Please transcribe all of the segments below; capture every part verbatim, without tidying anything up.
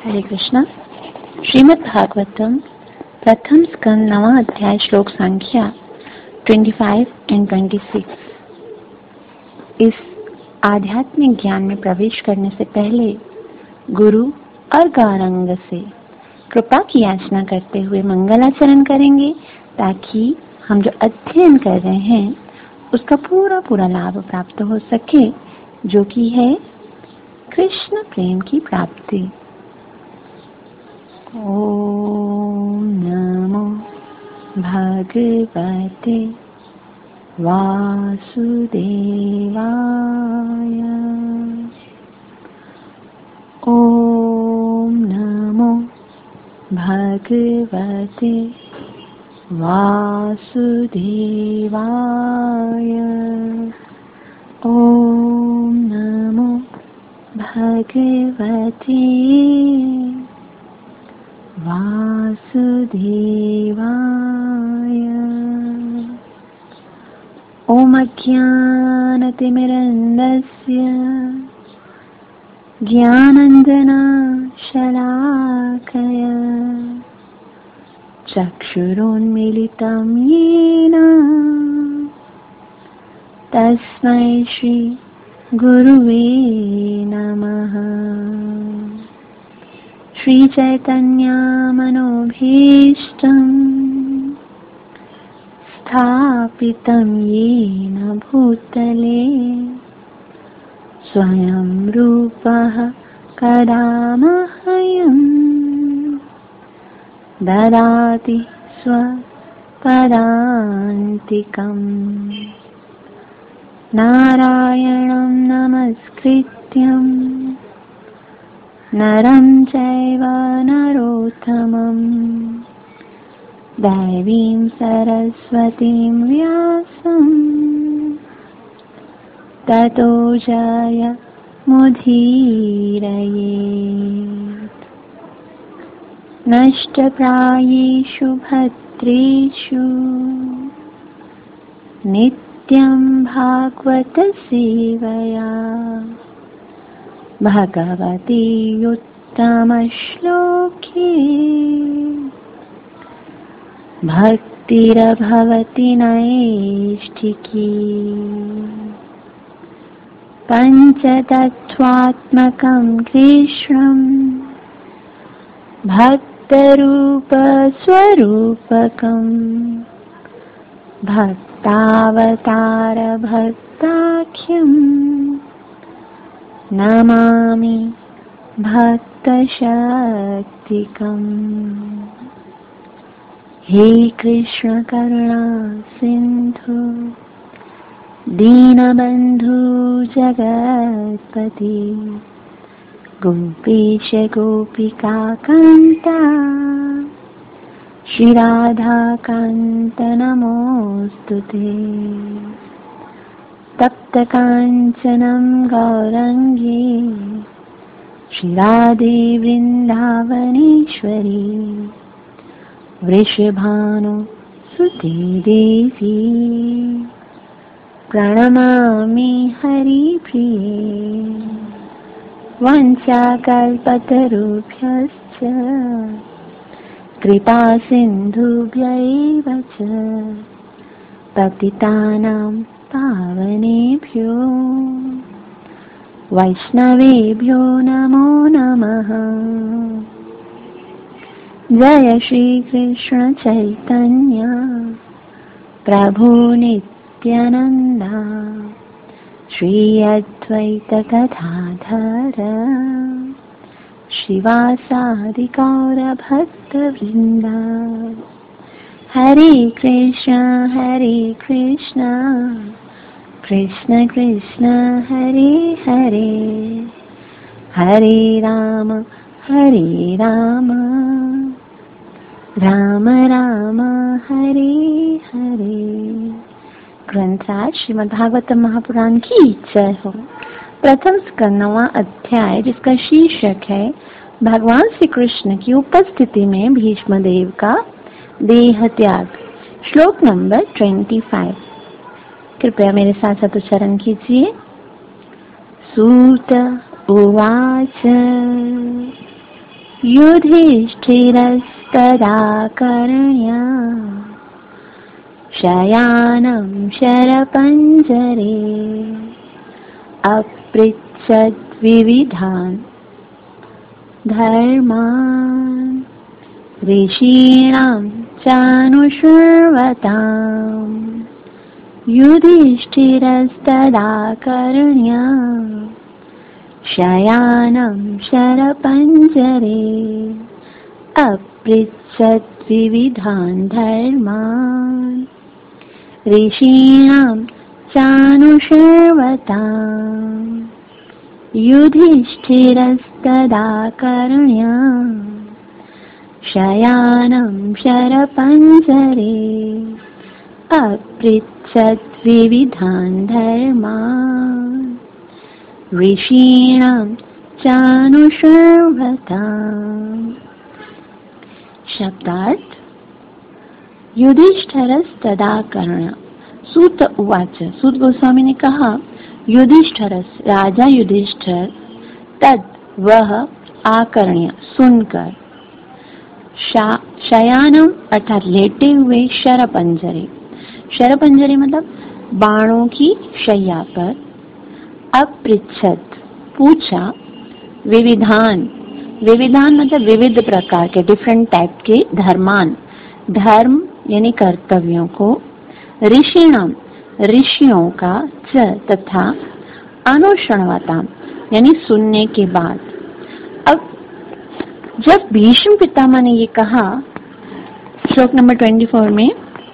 हरे कृष्णा। श्रीमद् भागवतम प्रथम स्कंद नवा अध्याय श्लोक संख्या पच्चीस एंड छब्बीस। इस आध्यात्मिक ज्ञान में प्रवेश करने से पहले गुरु और गौरांग से कृपा की याचना करते हुए मंगलाचरण करेंगे, ताकि हम जो अध्ययन कर रहे हैं उसका पूरा पूरा लाभ प्राप्त हो सके, जो कि है कृष्ण प्रेम की प्राप्ति। ओम नमो भगवते वासुदेवाय। ओम नमो भगवते वासुदेवाय। ओम नमो भगवते वासुदेवाय। ओम अज्ञानतिमिरन्धस्य ज्ञानाञ्जनशलाकया चक्षुरुन्मीलितं येन तस्मै श्री गुरुवे नमः। श्री चैतन्य मनोभीष्टं स्थापितं येन भूतले स्वयं रूपः कदा मह्यं ददाति स्वपदान्तिकम्। नारायणं नमस्कृत्यं नरं चैव नरोत्तमं दैवीं सरस्वतीं व्यासं ततो जयमुदीरयेत्। नष्टप्रायेषु भद्रेषु नित्यं भागवत सेवया भगवती उत्तमश्लोके भक्तिरभवति नैष्ठिकी। पञ्चतत्त्वात्मकं कृष्णं भक्तरूपस्वरूपकं भक्तावतार भक्ताख्यं नमामि भक्तशक्तिकम्। हे कृष्ण करुणा सिंधु दीनबंधु जगत्पति गोपीश गोपिका कांता श्री राधा कांत नमोस्तुते। तप्त कांचनं गौरंगी श्री राधे वृंदावनेश्वरी वृषभानु सुते देवी प्रणमामि हरिप्रिये। वंशाकल्पतरुभ्यश्च कृपा सिन्धुभ्यैव च पतितानां पावनेभ्यो वैष्णवेभ्यो नमो नमः। जय श्री कृष्ण चैतन्य प्रभु नित्यानंदा श्री अद्वैत गदाधर श्रीवासादि गौर भक्तवृंदा। हरे कृष्ण हरे कृष्ण कृष्ण कृष्ण हरे हरे हरे राम हरे राम राम राम हरे हरे। ग्रंथराज श्रीमद् भागवतम महापुराण की जय हो। प्रथम स्कंद नवा अध्याय, जिसका शीर्षक है भगवान श्री कृष्ण की उपस्थिति में भीष्म देव का देह त्याग। श्लोक नंबर पच्चीस। कृपया मेरे साथ साथ उच्चारण कीजिए। सूत उवाच युधिष्ठिरस्तदाकर्ण्य शयानं शरपञ्जरे अपृच्छद्विविधान् धर्मान् ऋषीणां चानुशृण्वताम् युधिष्ठिरस्तदाकर्ण्य शयानं शरपञ्जरे अपृच्छद्विविधान् धर्मान् ऋषीणां चानुशृण्वताम् युधिष्ठिरस्तदाकर्ण्य शयानं शरपञ्जरे अपृच्छद्विविधान् धर्मान् ऋषीणां चानुशृण्वताम्। शब्दार्थ युधिष्ठिरस्तदाकर्ण्य। सूत उवाच, सूत गोस्वामी ने कहा, युधिष्ठिरस राजा युधिष्ठिर, तद वह, आकर्ण्य सुनकर, शयानम अर्थात लेटे हुए, शरपंजरे, शरपंजरे मतलब बाणों की शैया पर, अपृच्छत पूछा, विविधान, विविधान मतलब विविध प्रकार के, डिफरेंट टाइप के, धर्मान धर्म यानी कर्तव्यों को, ऋषिणाम ऋषियों का, च तथा, अनुशृण्वताम यानी सुनने के बाद। अब जब भीष्म पितामह ने ये कहा, श्लोक नंबर चौबीस में,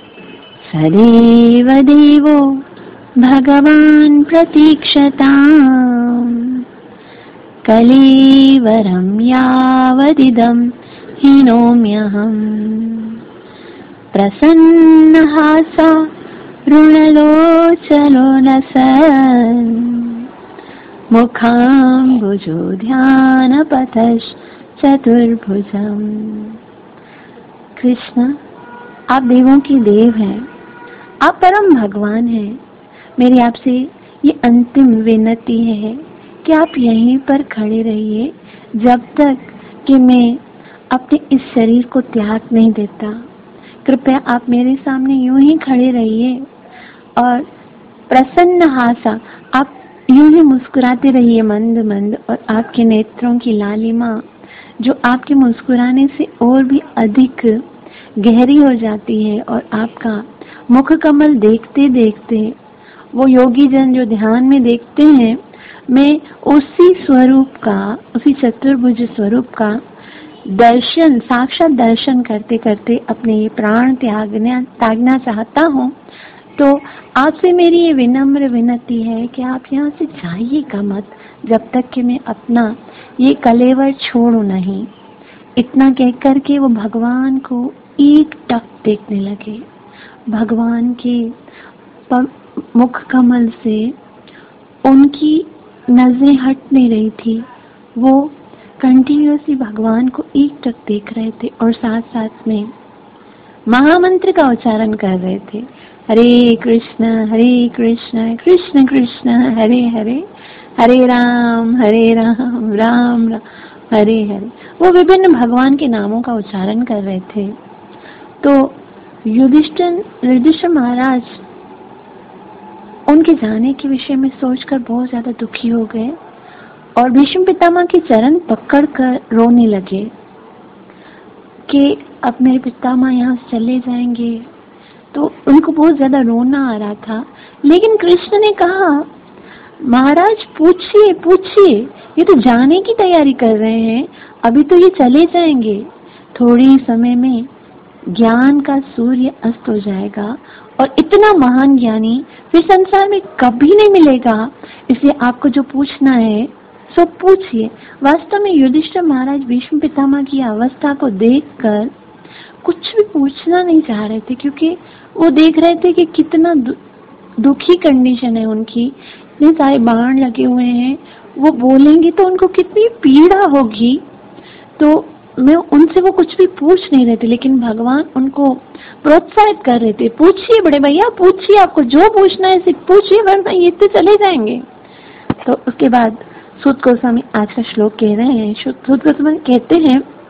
सदैव देवो भगवान प्रतीक्षताम् कलेवरं यावदिदं हिनोम्यहम् प्रसन्नहासा ऋणलोचनो लसन् मुखाम्बुजो ध्यानपथश्चतुर्भुजम्। कृष्ण, आप देवों की देव हैं, आप परम भगवान हैं। मेरी आपसे ये अंतिम विनती है कि आप यहीं पर खड़े रहिए जब तक कि मैं अपने इस शरीर को त्याग नहीं देता। कृपया आप मेरे सामने यूं ही खड़े रहिए और प्रसन्न हासा, आप यूं ही मुस्कुराते रहिए मंद मंद, और आपके नेत्रों की लालिमा जो आपके मुस्कुराने से और भी अधिक गहरी हो जाती है, और आपका मुख कमल देखते देखते वो योगी जन जो ध्यान में देखते हैं, मैं उसी स्वरूप का, उसी चतुर्भुज स्वरूप का दर्शन, साक्षात दर्शन करते करते अपने ये प्राण त्यागना त्यागना चाहता हूँ। तो आपसे मेरी ये विनम्र विनती है कि आप यहाँ से जाइएगा मत जब तक कि मैं अपना ये कलेवर छोड़ू नहीं। इतना कहकर के वो भगवान को एक टक देखने लगे। भगवान के मुख कमल से उनकी नजरें हट नहीं रही थी, वो कंटिन्यूअसली भगवान को एक टक देख रहे थे और साथ साथ में महामंत्र का उच्चारण कर रहे थे, हरे कृष्ण हरे कृष्ण कृष्ण कृष्ण हरे हरे, हरे राम हरे राम राम राम हरे हरे। वो विभिन्न भगवान के नामों का उच्चारण कर रहे थे। तो युधिष्ठिर युधिष्ठिर महाराज उनके जाने के विषय में सोचकर बहुत ज्यादा दुखी हो गए और भीष्म पितामह के चरण पकड़कर रोने लगे कि अब मेरे पितामह यहाँ से चले जाएंगे। तो उनको बहुत ज्यादा रोना आ रहा था, लेकिन कृष्ण ने कहा, महाराज पूछिए पूछिए, ये तो जाने की तैयारी कर रहे हैं, अभी तो ये चले जाएंगे, थोड़ी समय में ज्ञान का सूर्य अस्त हो जाएगा और इतना महान ज्ञानी फिर संसार में कभी नहीं मिलेगा, इसलिए आपको जो पूछना है सो पूछिए। वास्तव में युधिष्ठिर महाराज भीष्म पितामह की अवस्था को देखकर कुछ भी पूछना नहीं चाह रहे थे, क्योंकि वो देख रहे थे कि कितना दु, दुखी कंडीशन है उनकी, इतने सारे बाण लगे हुए हैं, वो बोलेंगे तो उनको कितनी पीड़ा होगी। तो मैं उनसे वो कुछ भी पूछ नहीं रहे थे, लेकिन भगवान उनको प्रोत्साहित कर रहे थे, पूछिए बड़े भैया पूछिए, आपको जो पूछना है सिर्फ पूछिए, वरना ये तो चले जाएंगे। तो उसके बाद सूत गोस्वामी आज का श्लोक कह रहे हैं। सूत गोस्वामी कहते हैं,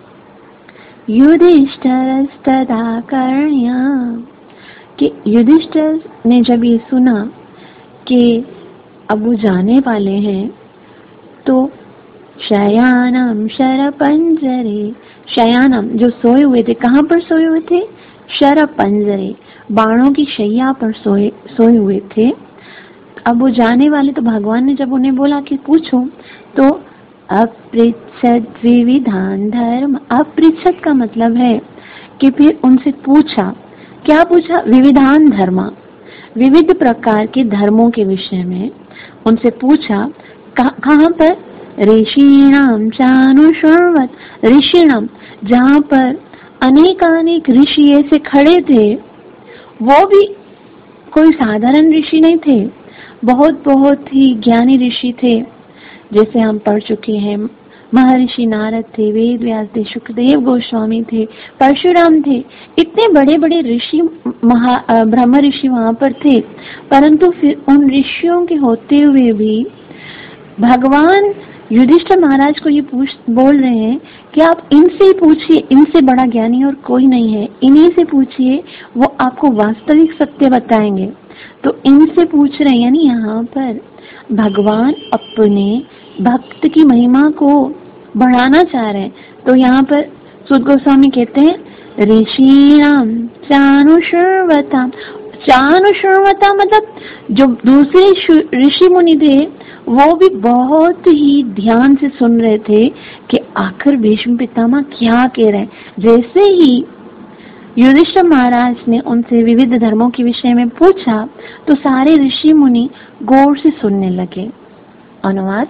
युधिष्ठिरस्तदा कर्ण्य, कि युधिष्ठिर ने जब ये सुना कि अब वो जाने वाले हैं, तो शयानम शरपंजरे, शयानम जो सोए हुए थे, कहाँ पर सोए हुए थे? शरपंजरे, बाणों की शैया पर सोए सोए हुए थे। अब वो जाने वाले, तो भगवान ने जब उन्हें बोला कि पूछो, तो अपृच्छद विविधान धर्म, अपृच्छद का मतलब है कि फिर उनसे पूछा, क्या पूछा? विविधान धर्म, विविध प्रकार के धर्मों के विषय में उनसे पूछा। कहाँ पर? ऋषिणाम चानुशृण्वत, ऋषिणाम, जहाँ पर अनेकानेक ऋषि ऐसे खड़े थे, वो भी कोई साधारण ऋषि नहीं थे, बहुत बहुत ही ज्ञानी ऋषि थे। जैसे हम पढ़ चुके हैं, महर्षि नारद थे, वेद व्यास थे, सुखदेव गोस्वामी थे, परशुराम थे, इतने बड़े बड़े ऋषि, महा ब्रह्म ऋषि वहां पर थे। परंतु फिर उन ऋषियों के होते हुए भी भगवान युधिष्ठिर महाराज को ये पूछ बोल रहे हैं कि आप इनसे ही पूछिए, इनसे बड़ा ज्ञानी और कोई नहीं है, इन्हीं से पूछिए, वो आपको वास्तविक सत्य बताएंगे। तो इनसे पूछ रहे हैं, यानी यहाँ पर भगवान अपने भक्त की महिमा को बढ़ाना चाह रहे हैं। तो यहाँ पर सूत गोस्वामी कहते हैं, ऋषिणाम चानुशृण्वता, चानुशृण्वता मतलब जो दूसरे ऋषि मुनि थे, वो भी बहुत ही ध्यान से सुन रहे थे कि आखिर भीष्म पितामह क्या कह रहे हैं। जैसे ही युधिष्ठिर महाराज ने उनसे विविध धर्मों के विषय में पूछा, तो सारे ऋषि मुनि गौर से सुनने लगे। अनुवाद,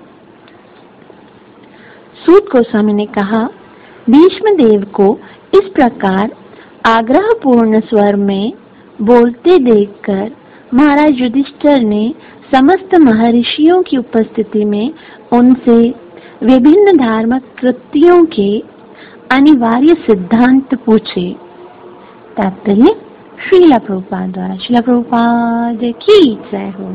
सूत गोस्वामी ने कहा, भीष्म देव को इस प्रकार आग्रहपूर्ण स्वर में बोलते देखकर महाराज युधिष्ठिर ने समस्त महर्षियों की उपस्थिति में उनसे विभिन्न धार्मिक कृत्यों के अनिवार्य सिद्धांत पूछे। तात्पर्य, श्रील प्रभुपाद द्वारा। श्रील प्रभुपाद की जय हो।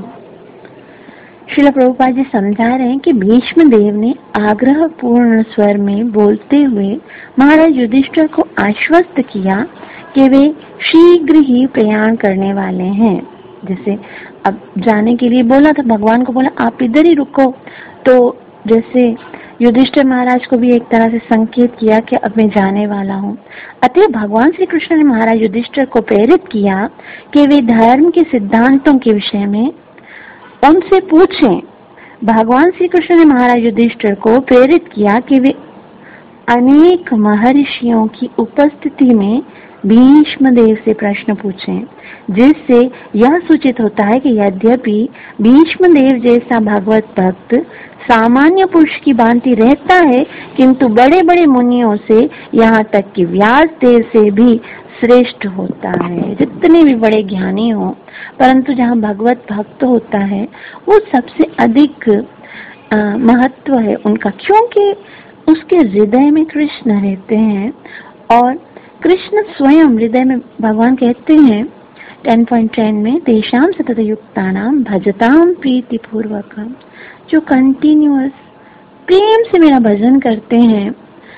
श्रील प्रभुपाद जी समझा रहे हैं कि भीष्म देव ने आग्रह पूर्ण स्वर में बोलते हुए महाराज युधिष्ठिर को आश्वस्त किया कि वे शीघ्र ही प्रयाण करने वाले हैं। जैसे अब जाने के लिए बोला था, भगवान को बोला आप इधर ही रुको, तो जैसे युधिष्ठिर महाराज को भी एक तरह से संकेत किया कि अब मैं जाने वाला हूँ। अतः भगवान श्री कृष्ण ने महाराज युधिष्ठिर को प्रेरित किया कि वे धर्म के सिद्धांतों के विषय में उनसे पूछें। भगवान श्री कृष्ण ने महाराज युधिष्ठिर को प्रेरित किया कि वे अनेक महर्षियों की उपस्थिति में भीष्म देव से प्रश्न पूछें, जिससे यह सूचित होता है कि यद्यपि भीष्म देव जैसा भगवत भक्त सामान्य पुरुष की भांति रहता है, किंतु बड़े बड़े मुनियों से, यहाँ तक कि व्यास देव से भी श्रेष्ठ होता है। जितने भी बड़े ज्ञानी हो, परंतु जहाँ भगवत भक्त होता है वो सबसे अधिक आ, महत्व है उनका, क्योंकि उसके हृदय में कृष्ण रहते हैं और कृष्ण स्वयं हृदय में, भगवान कहते हैं टेन पॉइंट टेन में, तेषाम सतत युक्तानाम भजताम प्रीति पूर्वक, जो कंटिन्यूअस प्रेम से मेरा भजन करते हैं,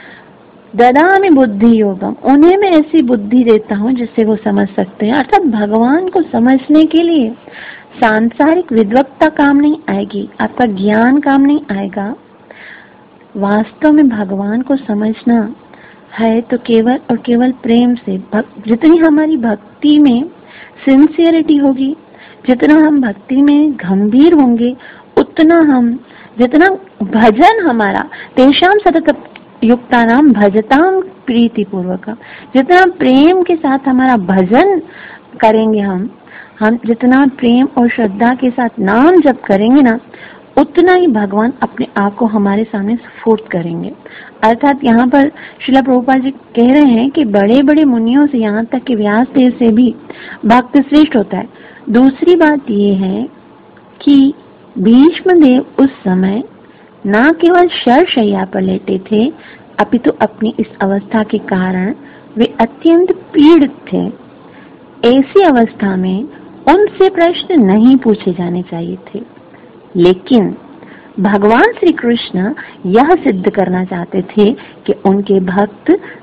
ददामि बुद्धि योगम, उन्हें मैं ऐसी बुद्धि देता हूँ जिससे वो समझ सकते हैं। अर्थात भगवान को समझने के लिए सांसारिक विद्वत्ता काम नहीं आएगी, आपका ज्ञान काम नहीं आएगा। वास्तव में भगवान को समझना है तो केवल और केवल प्रेम से। जितनी हमारी भक्ति में सिंसियरिटी होगी, जितना हम भक्ति में गंभीर होंगे, उतना हम, जितना भजन हमारा, तेषाम सतत युक्तानाम भजताम प्रीति पूर्वक, जितना प्रेम के साथ हमारा भजन करेंगे, हम हम जितना प्रेम और श्रद्धा के साथ नाम जप करेंगे ना, उतना ही भगवान अपने आप को हमारे सामने स्फूर्त करेंगे। अर्थात यहाँ पर श्रील प्रभुपाद जी कह रहे हैं कि बड़े बड़े मुनियों से, यहाँ तक कि व्यास देव से भी भक्त श्रेष्ठ होता है। दूसरी बात ये है कि भीष्म देव उस समय न केवल शरशैया पर लेटे थे, अपितु तो अपनी इस अवस्था के कारण वे अत्यंत पीड़ित थे। ऐसी अवस्था में उनसे प्रश्न नहीं पूछे जाने चाहिए थे, लेकिन भगवान श्री कृष्ण यह सिद्ध करना चाहते थे कि उनके भक्त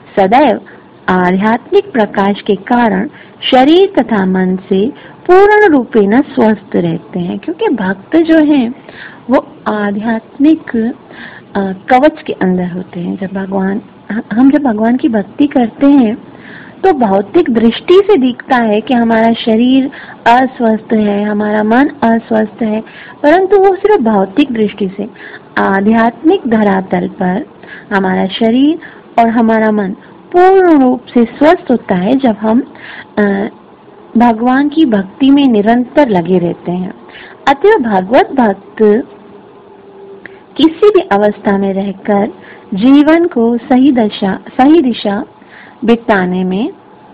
सदैव आध्यात्मिक प्रकाश के कारण शरीर तथा मन से पूर्ण रूपेण स्वस्थ रहते हैं। क्योंकि भक्त जो हैं वो आध्यात्मिक कवच के अंदर होते हैं। जब भगवान हम जब भगवान की भक्ति करते हैं तो भौतिक दृष्टि से दिखता है कि हमारा शरीर अस्वस्थ है, हमारा मन अस्वस्थ है, परंतु वो सिर्फ भौतिक दृष्टि से। आध्यात्मिक धरातल पर हमारा शरीर और हमारा मन पूर्ण रूप से स्वस्थ होता है जब हम भगवान की भक्ति में निरंतर लगे रहते हैं। अतः भगवत भक्त किसी भी अवस्था में रहकर जीवन को सही दिशा सही दिशा बिताने में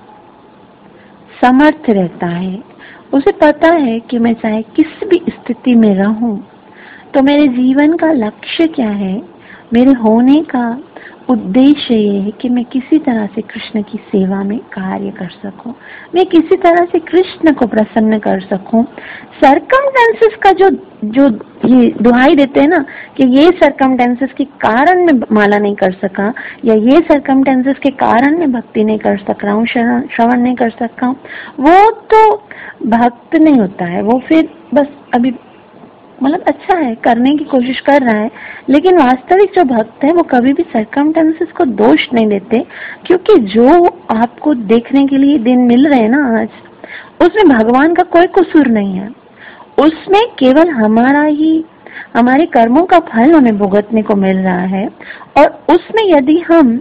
समर्थ रहता है। उसे पता है कि मैं चाहे किस भी स्थिति में रहूं तो मेरे जीवन का लक्ष्य क्या है, मेरे होने का उद्देश्य ये है कि मैं किसी तरह से कृष्ण की सेवा में कार्य कर सकूं, मैं किसी तरह से कृष्ण को प्रसन्न कर सकूं। सरकमस्टेंसेस का जो जो ये दुहाई देते हैं ना कि ये सरकमस्टेंसेस के कारण मैं माला नहीं कर सका या ये सरकमस्टेंसेस के कारण मैं भक्ति नहीं कर सक रहा हूँ, श्रवण नहीं कर सका, वो तो भक्त नहीं होता है। वो फिर बस अभी मतलब अच्छा है, करने की कोशिश कर रहा है, लेकिन वास्तविक जो भक्त है वो कभी भी सरकमस्टेंसेस को दोष नहीं देते। क्योंकि जो आपको देखने के लिए दिन मिल रहे हैं ना आज, उसमें भगवान का कोई कसूर नहीं है। उसमें केवल हमारा ही हमारे कर्मों का फल हमें भुगतने को मिल रहा है। और उसमें यदि हम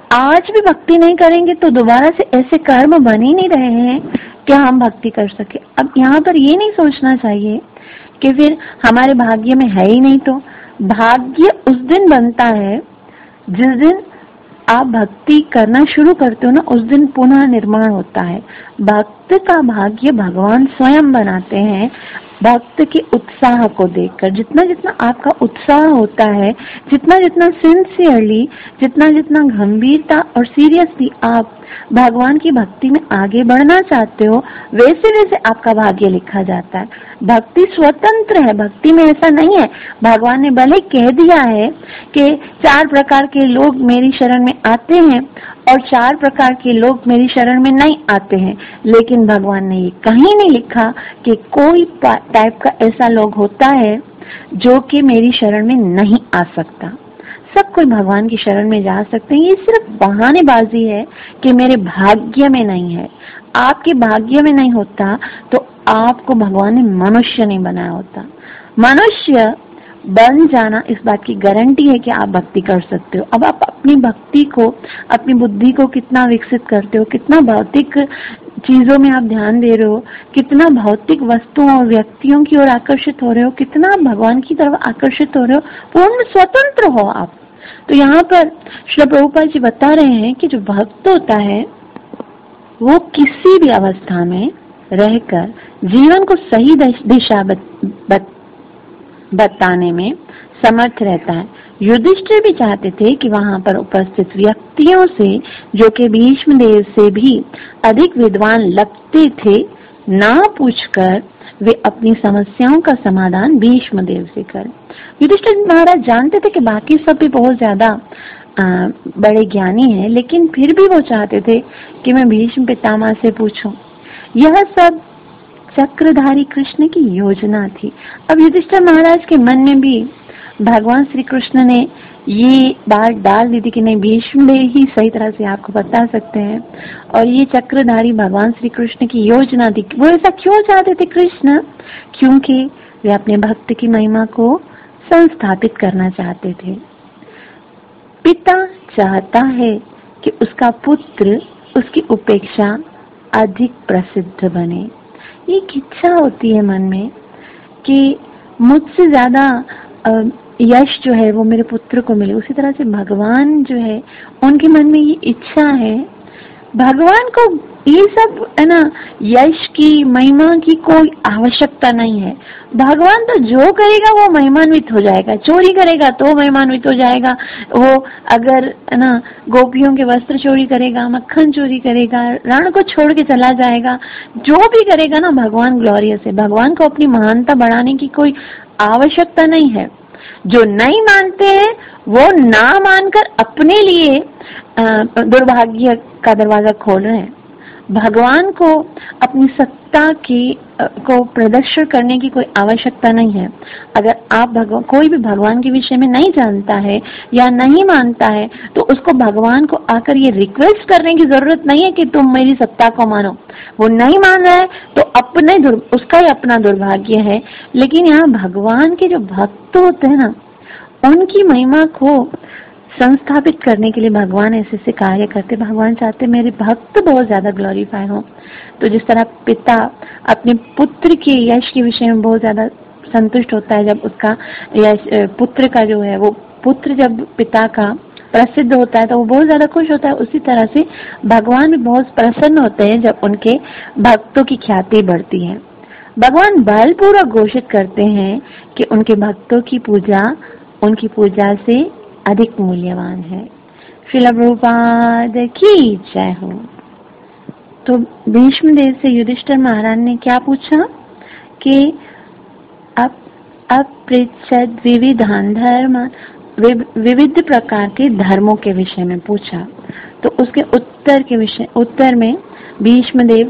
आज भी भक्ति नहीं करेंगे तो दोबारा से ऐसे कर्म बन ही नहीं रहे हैं कि हम भक्ति कर सके। अब यहाँ पर ये नहीं सोचना चाहिए कि फिर हमारे भाग्य में है ही नहीं। तो भाग्य उस दिन बनता है जिस दिन आप भक्ति करना शुरू करते हो ना, उस दिन पुनः निर्माण होता है। भक्त का भाग्य भगवान स्वयं बनाते हैं भक्त के उत्साह को देखकर। जितना जितना आपका उत्साह होता है, जितना जितना सिंसियरली, जितना जितना गंभीरता और सीरियसली आप भगवान की भक्ति में आगे बढ़ना चाहते हो, वैसे वैसे आपका भाग्य लिखा जाता है। भक्ति स्वतंत्र है, भक्ति में ऐसा नहीं है। भगवान ने भले कह दिया है कि चार प्रकार के लोग मेरी शरण में आते हैं और चार प्रकार के लोग मेरी शरण में नहीं आते हैं, लेकिन भगवान ने ये कहीं नहीं लिखा कि कोई टाइप का ऐसा लोग होता है जो कि मेरी शरण में नहीं आ सकता। सब कोई भगवान की शरण में जा सकते हैं। ये सिर्फ बहानेबाजी है कि मेरे भाग्य में नहीं है। आपके भाग्य में नहीं होता तो आपको भगवान ने मनुष्य नहीं बनाया होता। मनुष्य बन जाना इस बात की गारंटी है कि आप भक्ति कर सकते हो। अब आप अपनी भक्ति को, अपनी बुद्धि को कितना विकसित करते हो, कितना भौतिक चीजों में आप ध्यान दे रहे हो, कितना भौतिक वस्तुओं और व्यक्तियों की ओर आकर्षित हो रहे हो, कितना भगवान की तरफ आकर्षित हो रहे हो, पूर्ण स्वतंत्र हो आप। तो यहाँ पर श्री प्रभुपाद जी बता रहे हैं कि जो भक्त होता है वो किसी भी अवस्था में रहकर जीवन को सही दिशा बत, बत, बताने में समर्थ रहता है। युधिष्ठिर भी चाहते थे कि वहां पर उपस्थित व्यक्तियों से, जो कि भीष्म देव से भी अधिक विद्वान लगते थे, ना पूछकर वे अपनी समस्याओं का समाधान भीष्म देव से करें। युधिष्ठिर महाराज जानते थे कि बाकी सब भी बहुत ज्यादा बड़े ज्ञानी हैं, लेकिन फिर भी वो चाहते थे कि मैं भीष्म पितामह से पूछूं। यह सब चक्रधारी कृष्ण की योजना थी। अब युधिष्ठिर महाराज के मन में भी भगवान श्री कृष्ण ने ये बात डाल दी थी कि नहीं, भीष्म ही सही तरह से आपको बता सकते हैं, और ये चक्रधारी भगवान श्री कृष्ण की योजना थी। वो ऐसा क्यों चाहते थे कृष्ण? क्योंकि वे अपने भक्त की महिमा को संस्थापित करना चाहते थे। पिता चाहता है कि उसका पुत्र उसकी उपेक्षा अधिक प्रसिद्ध बने। एक इच्छा होती है मन में कि मुझसे ज्यादा यश जो है वो मेरे पुत्र को मिले। उसी तरह से भगवान जो है उनके मन में ये इच्छा है। भगवान को ये सब है ना, यश की, महिमा की कोई आवश्यकता नहीं है। भगवान तो जो करेगा वो महिमान्वित हो जाएगा। चोरी करेगा तो महिमान्वित हो जाएगा। वो अगर है ना गोपियों के वस्त्र चोरी करेगा, मक्खन चोरी करेगा, रण को छोड़ के चला जाएगा, जो भी करेगा ना, भगवान ग्लोरियस है। भगवान को अपनी महानता बढ़ाने की कोई आवश्यकता नहीं है। जो नहीं मानते हैं वो ना मानकर अपने लिए दुर्भाग्य का दरवाजा खोल रहे हैं। भगवान को अपनी सत्ता की को प्रदर्शन करने की कोई आवश्यकता नहीं है। अगर आप भगवान कोई भी भगवान के विषय में नहीं जानता है या नहीं मानता है तो उसको भगवान को आकर ये रिक्वेस्ट करने की जरूरत नहीं है कि तुम मेरी सत्ता को मानो। वो नहीं मान रहा है तो अपने उसका ही अपना दुर्भाग्य है। लेकिन यहाँ भगवान के जो भक्त होते हैं ना, उनकी महिमा को संस्थापित करने के लिए भगवान ऐसे ऐसे कार्य करते। भगवान चाहते मेरे भक्त बहुत ज्यादा ग्लोरीफाई हो। तो जिस तरह पिता अपने पुत्र के यश के विषय में बहुत ज्यादा संतुष्ट होता है, जब उसका यश पुत्र का जो है वो पुत्र जब पिता का प्रसिद्ध होता है तो वो बहुत ज्यादा खुश होता है, उसी तरह से भगवान भी बहुत प्रसन्न होते हैं जब उनके भक्तों की ख्याति बढ़ती है। भगवान बलपूर्वक घोषित करते हैं कि उनके भक्तों की पूजा उनकी पूजा से अधिक मूल्यवान है। श्रील प्रभुपाद की जय हो। तो भीष्म देव से युधिष्ठिर महाराज ने क्या पूछा कि अब अपृच्छद विविधान धर्म, विविध प्रकार के धर्मों के विषय में पूछा। तो उसके उत्तर के विषय उत्तर में भीष्म देव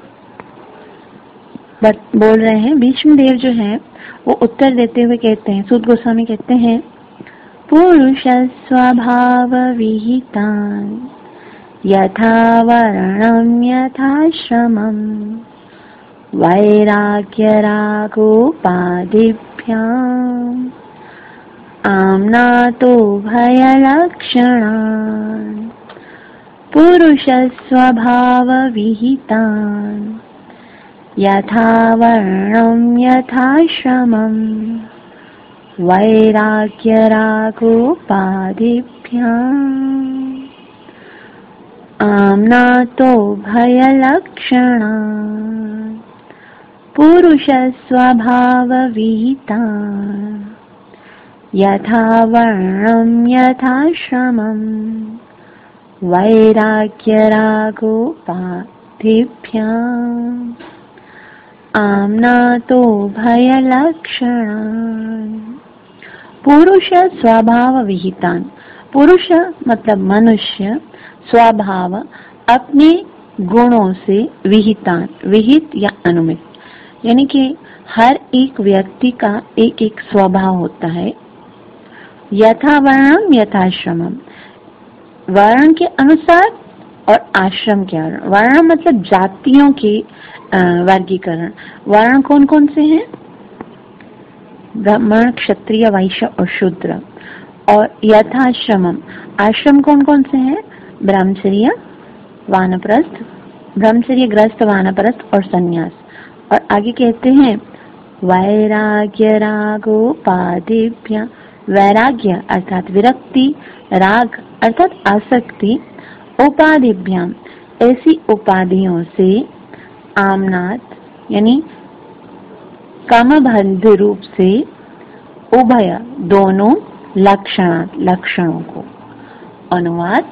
बोल रहे हैं। भीष्म देव जो है वो उत्तर देते हुए कहते हैं, सूत गोस्वामी कहते हैं, पुरुष स्वभाव विहितान यथा वर्णम यथाश्रमम वैराग्य रागोपाधिभ्याम आम्नातो भयलक्षणान्। पुरुष स्वभाव विहितान यथा वर्णम यथाश्रमम वैराग्य रागोपाधिभ्याम आम्नातो भयलक्षणान्। पुरुष स्वभाव विहितान् यथा वर्णम यथाश्रमम वैराग्य रागोपाधिभ्याम आम्नातो भयलक्षणान्। पुरुष स्वभाव विहितान, पुरुष मतलब मनुष्य, स्वभाव अपने गुणों से, विहितान विहित या अनुमित, यानी कि हर एक व्यक्ति का एक एक स्वभाव होता है। यथा वर्णम यथाश्रमम, वर्ण के अनुसार और आश्रम के अनुसार। वर्ण मतलब जातियों के वर्गीकरण। वर्ण कौन कौन से हैं? ब्राह्मण, क्षत्रिय, वैश्य और शूद्र। और यथाश्रमम, आश्रम कौन कौन से हैं? ब्रह्मचर्य, वानप्रस्थ, ब्रह्मचर्य, ग्रस्त, वानप्रस्थ और संन्यास। और आगे कहते हैं वैराग्य रागोपाधिभ्याम, वैराग्य अर्थात विरक्ति, राग अर्थात आसक्ति, उपाधिभ्याम ऐसी उपाधियों से, आमनाथ यानी कामबद्ध रूप से, उभय दोनों, लक्षणात् लक्षणों को। अनुवाद,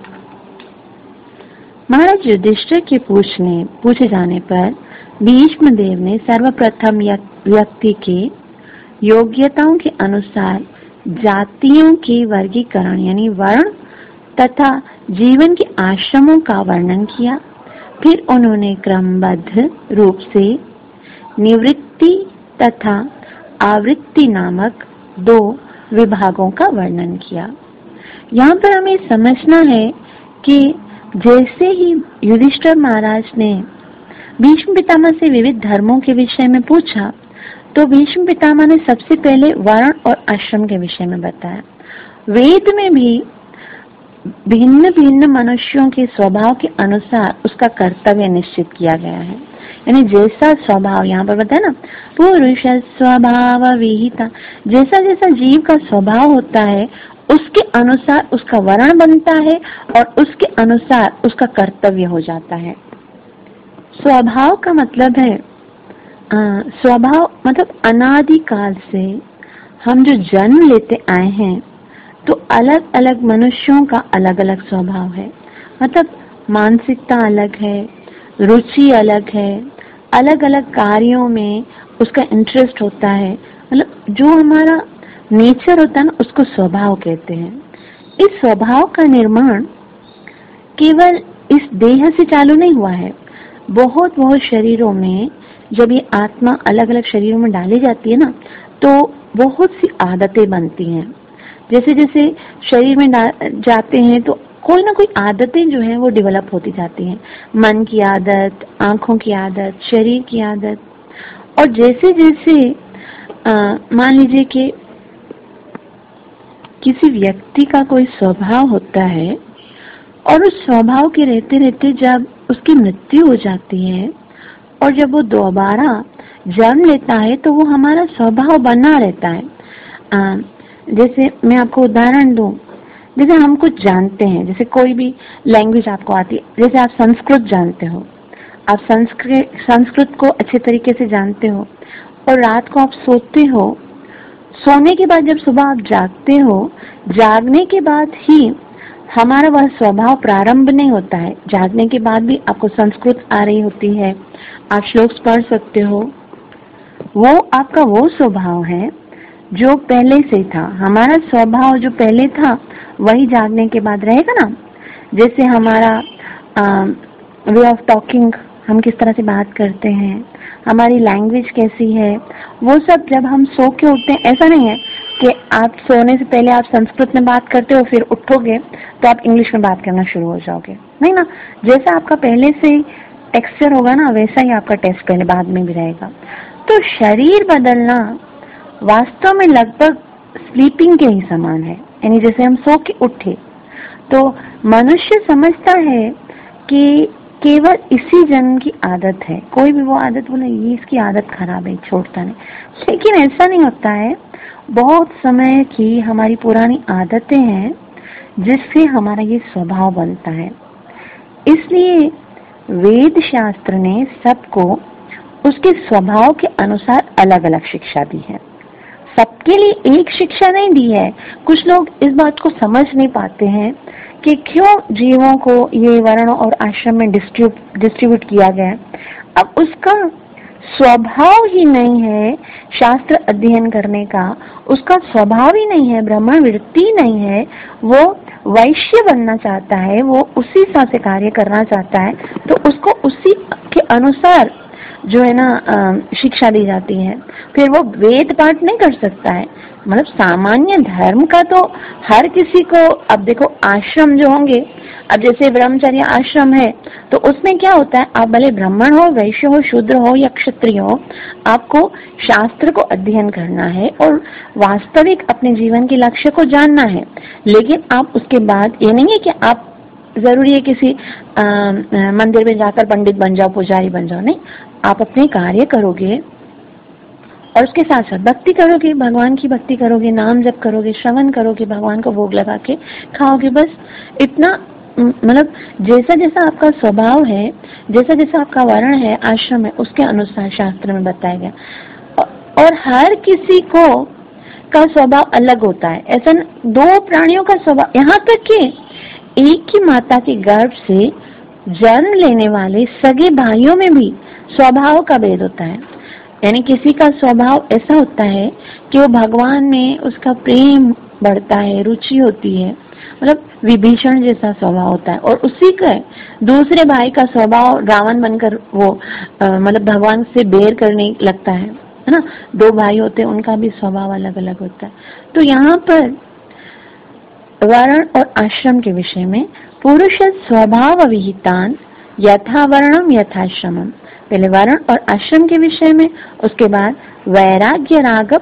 महाराज युधिष्ठिर के पूछने पूछे जाने पर भीष्म देव ने सर्वप्रथम व्यक्ति के योग्यताओं के अनुसार जातियों के वर्गीकरण यानी वर्ण तथा जीवन के आश्रमों का वर्णन किया। फिर उन्होंने क्रमबद्ध रूप से निवृत्ति तथा आवृत्ति नामक दो विभागों का वर्णन किया। यहाँ पर हमें समझना है कि जैसे ही युधिष्ठिर महाराज ने भीष्म पितामह से विविध धर्मों के विषय में पूछा तो भीष्म पितामह ने सबसे पहले वर्ण और आश्रम के विषय में बताया। वेद में भी भिन्न भिन्न मनुष्यों के स्वभाव के अनुसार उसका कर्तव्य निश्चित किया गया है। यानी जैसा स्वभाव यहाँ पर बताया ना, पुरुष स्वभाव विहिता, जैसा जैसा जीव का स्वभाव होता है उसके अनुसार उसका वर्ण बनता है और उसके अनुसार उसका कर्तव्य हो जाता है। स्वभाव का मतलब है आ, स्वभाव मतलब अनादि काल से हम जो जन्म लेते आए हैं तो अलग अलग मनुष्यों का अलग अलग स्वभाव है। मतलब मानसिकता अलग है, रुचि अलग है, अलग अलग कार्यों में उसका इंटरेस्ट होता है। मतलब जो हमारा नेचर होता है ना उसको स्वभाव कहते हैं। इस स्वभाव का निर्माण केवल इस देह से चालू नहीं हुआ है। बहुत बहुत शरीरों में जब ये आत्मा अलग अलग शरीरों में डाली जाती है ना, तो बहुत सी आदतें बनती हैं। जैसे जैसे शरीर में जाते हैं तो कोई ना कोई आदतें जो है वो डेवलप होती जाती हैं। मन की आदत, आंखों की आदत, शरीर की आदत। और जैसे जैसे मान लीजिए कि किसी व्यक्ति का कोई स्वभाव होता है और उस स्वभाव के रहते रहते जब उसकी मृत्यु हो जाती है और जब वो दोबारा जन्म लेता है तो वो हमारा स्वभाव बना रहता है। आ, जैसे मैं आपको उदाहरण दूं, जैसे हम कुछ जानते हैं, जैसे कोई भी लैंग्वेज आपको आती है, जैसे आप संस्कृत जानते हो, आप संस्कृत संस्कृत को अच्छे तरीके से जानते हो और रात को आप सोते हो, सोने के बाद जब सुबह आप जागते हो, जागने के बाद ही हमारा वह स्वभाव प्रारंभ नहीं होता है। जागने के बाद भी आपको संस्कृत आ रही होती है, आप श्लोक पढ़ सकते हो। वो आपका वो स्वभाव है जो पहले से था। हमारा स्वभाव जो पहले था वही जागने के बाद रहेगा ना। जैसे हमारा वे ऑफ टॉकिंग, हम किस तरह से बात करते हैं, हमारी लैंग्वेज कैसी है, वो सब जब हम सो के उठते हैं, ऐसा नहीं है कि आप सोने से पहले आप संस्कृत में बात करते हो, फिर उठोगे तो आप इंग्लिश में बात करना शुरू हो जाओगे, नहीं ना। जैसा आपका पहले से टेक्सचर होगा ना, वैसा ही आपका टेस्ट पहले बाद में भी रहेगा। तो शरीर बदलना वास्तव में लगभग स्लीपिंग के ही समान है। यानी जैसे हम सो के उठे तो मनुष्य समझता है कि केवल इसी जन्म की आदत है, कोई भी वो आदत बोले ये इसकी आदत खराब है, छोड़ता नहीं। लेकिन ऐसा नहीं होता है। बहुत समय की हमारी पुरानी आदतें हैं जिससे हमारा ये स्वभाव बनता है। इसलिए वेद शास्त्र ने सबको उसके स्वभाव के अनुसार अलग अलग शिक्षा दी है। सबके लिए एक शिक्षा नहीं दी है। कुछ लोग इस बात को समझ नहीं पाते हैं कि क्यों जीवों को ये वर्ण और आश्रम में डिस्ट्रीब्यूट डिस्ट्रीब्यूट किया गया। अब उसका स्वभाव ही नहीं है शास्त्र अध्ययन करने का, उसका स्वभाव ही नहीं है, ब्राह्मण वृत्ति नहीं है, वो वैश्य बनना चाहता है, वो उसी सा से कार्य करना चाहता है, तो उसको उसी के अनुसार जो है ना शिक्षा दी जाती है। फिर वो वेद पाठ नहीं कर सकता है। मतलब सामान्य धर्म का तो हर किसी को, अब देखो आश्रम जो होंगे, अब जैसे ब्रह्मचर्य आश्रम है तो उसमें क्या होता है, आप भले ब्राह्मण हो, वैश्य हो, शूद्र हो या क्षत्रिय हो, आपको शास्त्र को अध्ययन करना है और वास्तविक अपने जीवन के लक्ष्य को जानना है। लेकिन आप उसके बाद ये नहीं है कि आप जरूरी है किसी आ, मंदिर में जाकर पंडित बन जाओ, पुजारी बन जाओ, नहीं। आप अपने कार्य करोगे और उसके साथ साथ भक्ति करोगे, भगवान की भक्ति करोगे, नाम जप करोगे, श्रवण करोगे, भगवान को भोग लगा के खाओगे, बस इतना। मतलब जैसा जैसा आपका स्वभाव है, जैसा जैसा आपका वर्ण है, आश्रम है, उसके अनुसार शास्त्र में बताया गया। और हर किसी को का स्वभाव अलग होता है। ऐसा दो प्राणियों का स्वभाव, यहाँ तक कि एक ही माता के गर्भ से जन्म लेने वाले सगे भाइयों में भी स्वभाव का भेद होता है। यानी किसी का स्वभाव ऐसा होता है कि वो भगवान में उसका प्रेम बढ़ता है, रुचि होती है, मतलब विभीषण जैसा स्वभाव होता है। और उसी का दूसरे भाई का स्वभाव रावण बनकर वो मतलब भगवान से बैर करने लगता है, है ना। दो भाई होते हैं, उनका भी स्वभाव अलग अलग होता है। तो यहाँ पर वर्ण और आश्रम के विषय में पुरुष स्वभाव विहितान यथा वर्णम यथाश्रमम, पहले वर्ण और आश्रम के विषय में, उसके बाद वैराग्य राग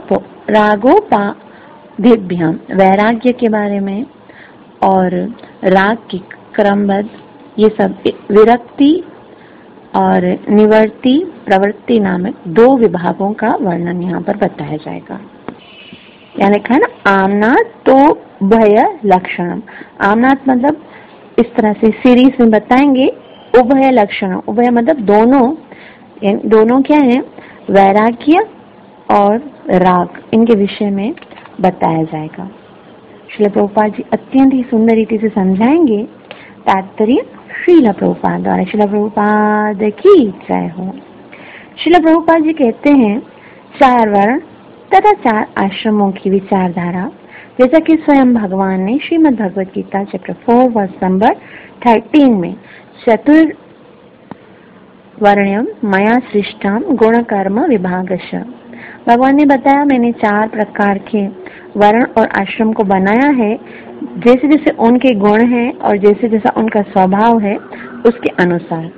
रागोपाधिभ्याम, वैराग्य के बारे में और राग की क्रमबद्ध, ये सब विरक्ति और निवर्ति प्रवृत्ति नामक दो विभागों का वर्णन यहाँ पर बताया जाएगा। यहाँ लिखा है ना आमनाथ तो भय लक्षणम। आमनाथ मतलब इस तरह से सीरीज में बताएंगे, उभय लक्षण, उभय मतलब दोनों, दोनों क्या है, वैराग्य और राग, इनके विषय में बताया जाएगा। श्रील प्रभुपाद जी अत्यंत ही सुंदर रीति से समझाएंगे। तात्पर्य श्रील प्रभुपाद द्वारा। श्रील प्रभुपाद की जय हो। श्रील प्रभुपाद जी कहते हैं चार वर्ण तथा चार आश्रमों की विचारधारा जैसा कि स्वयं भगवान ने Shrimad Bhagavad Gita chapter four verse number thirteen में चतुर वर्ण्यम मया सृष्टाम गुण कर्म विभागश, भगवान ने बताया मैंने चार प्रकार के वर्ण और आश्रम को बनाया है, जैसे जैसे उनके गुण हैं और जैसे जैसा उनका स्वभाव है उसके अनुसार,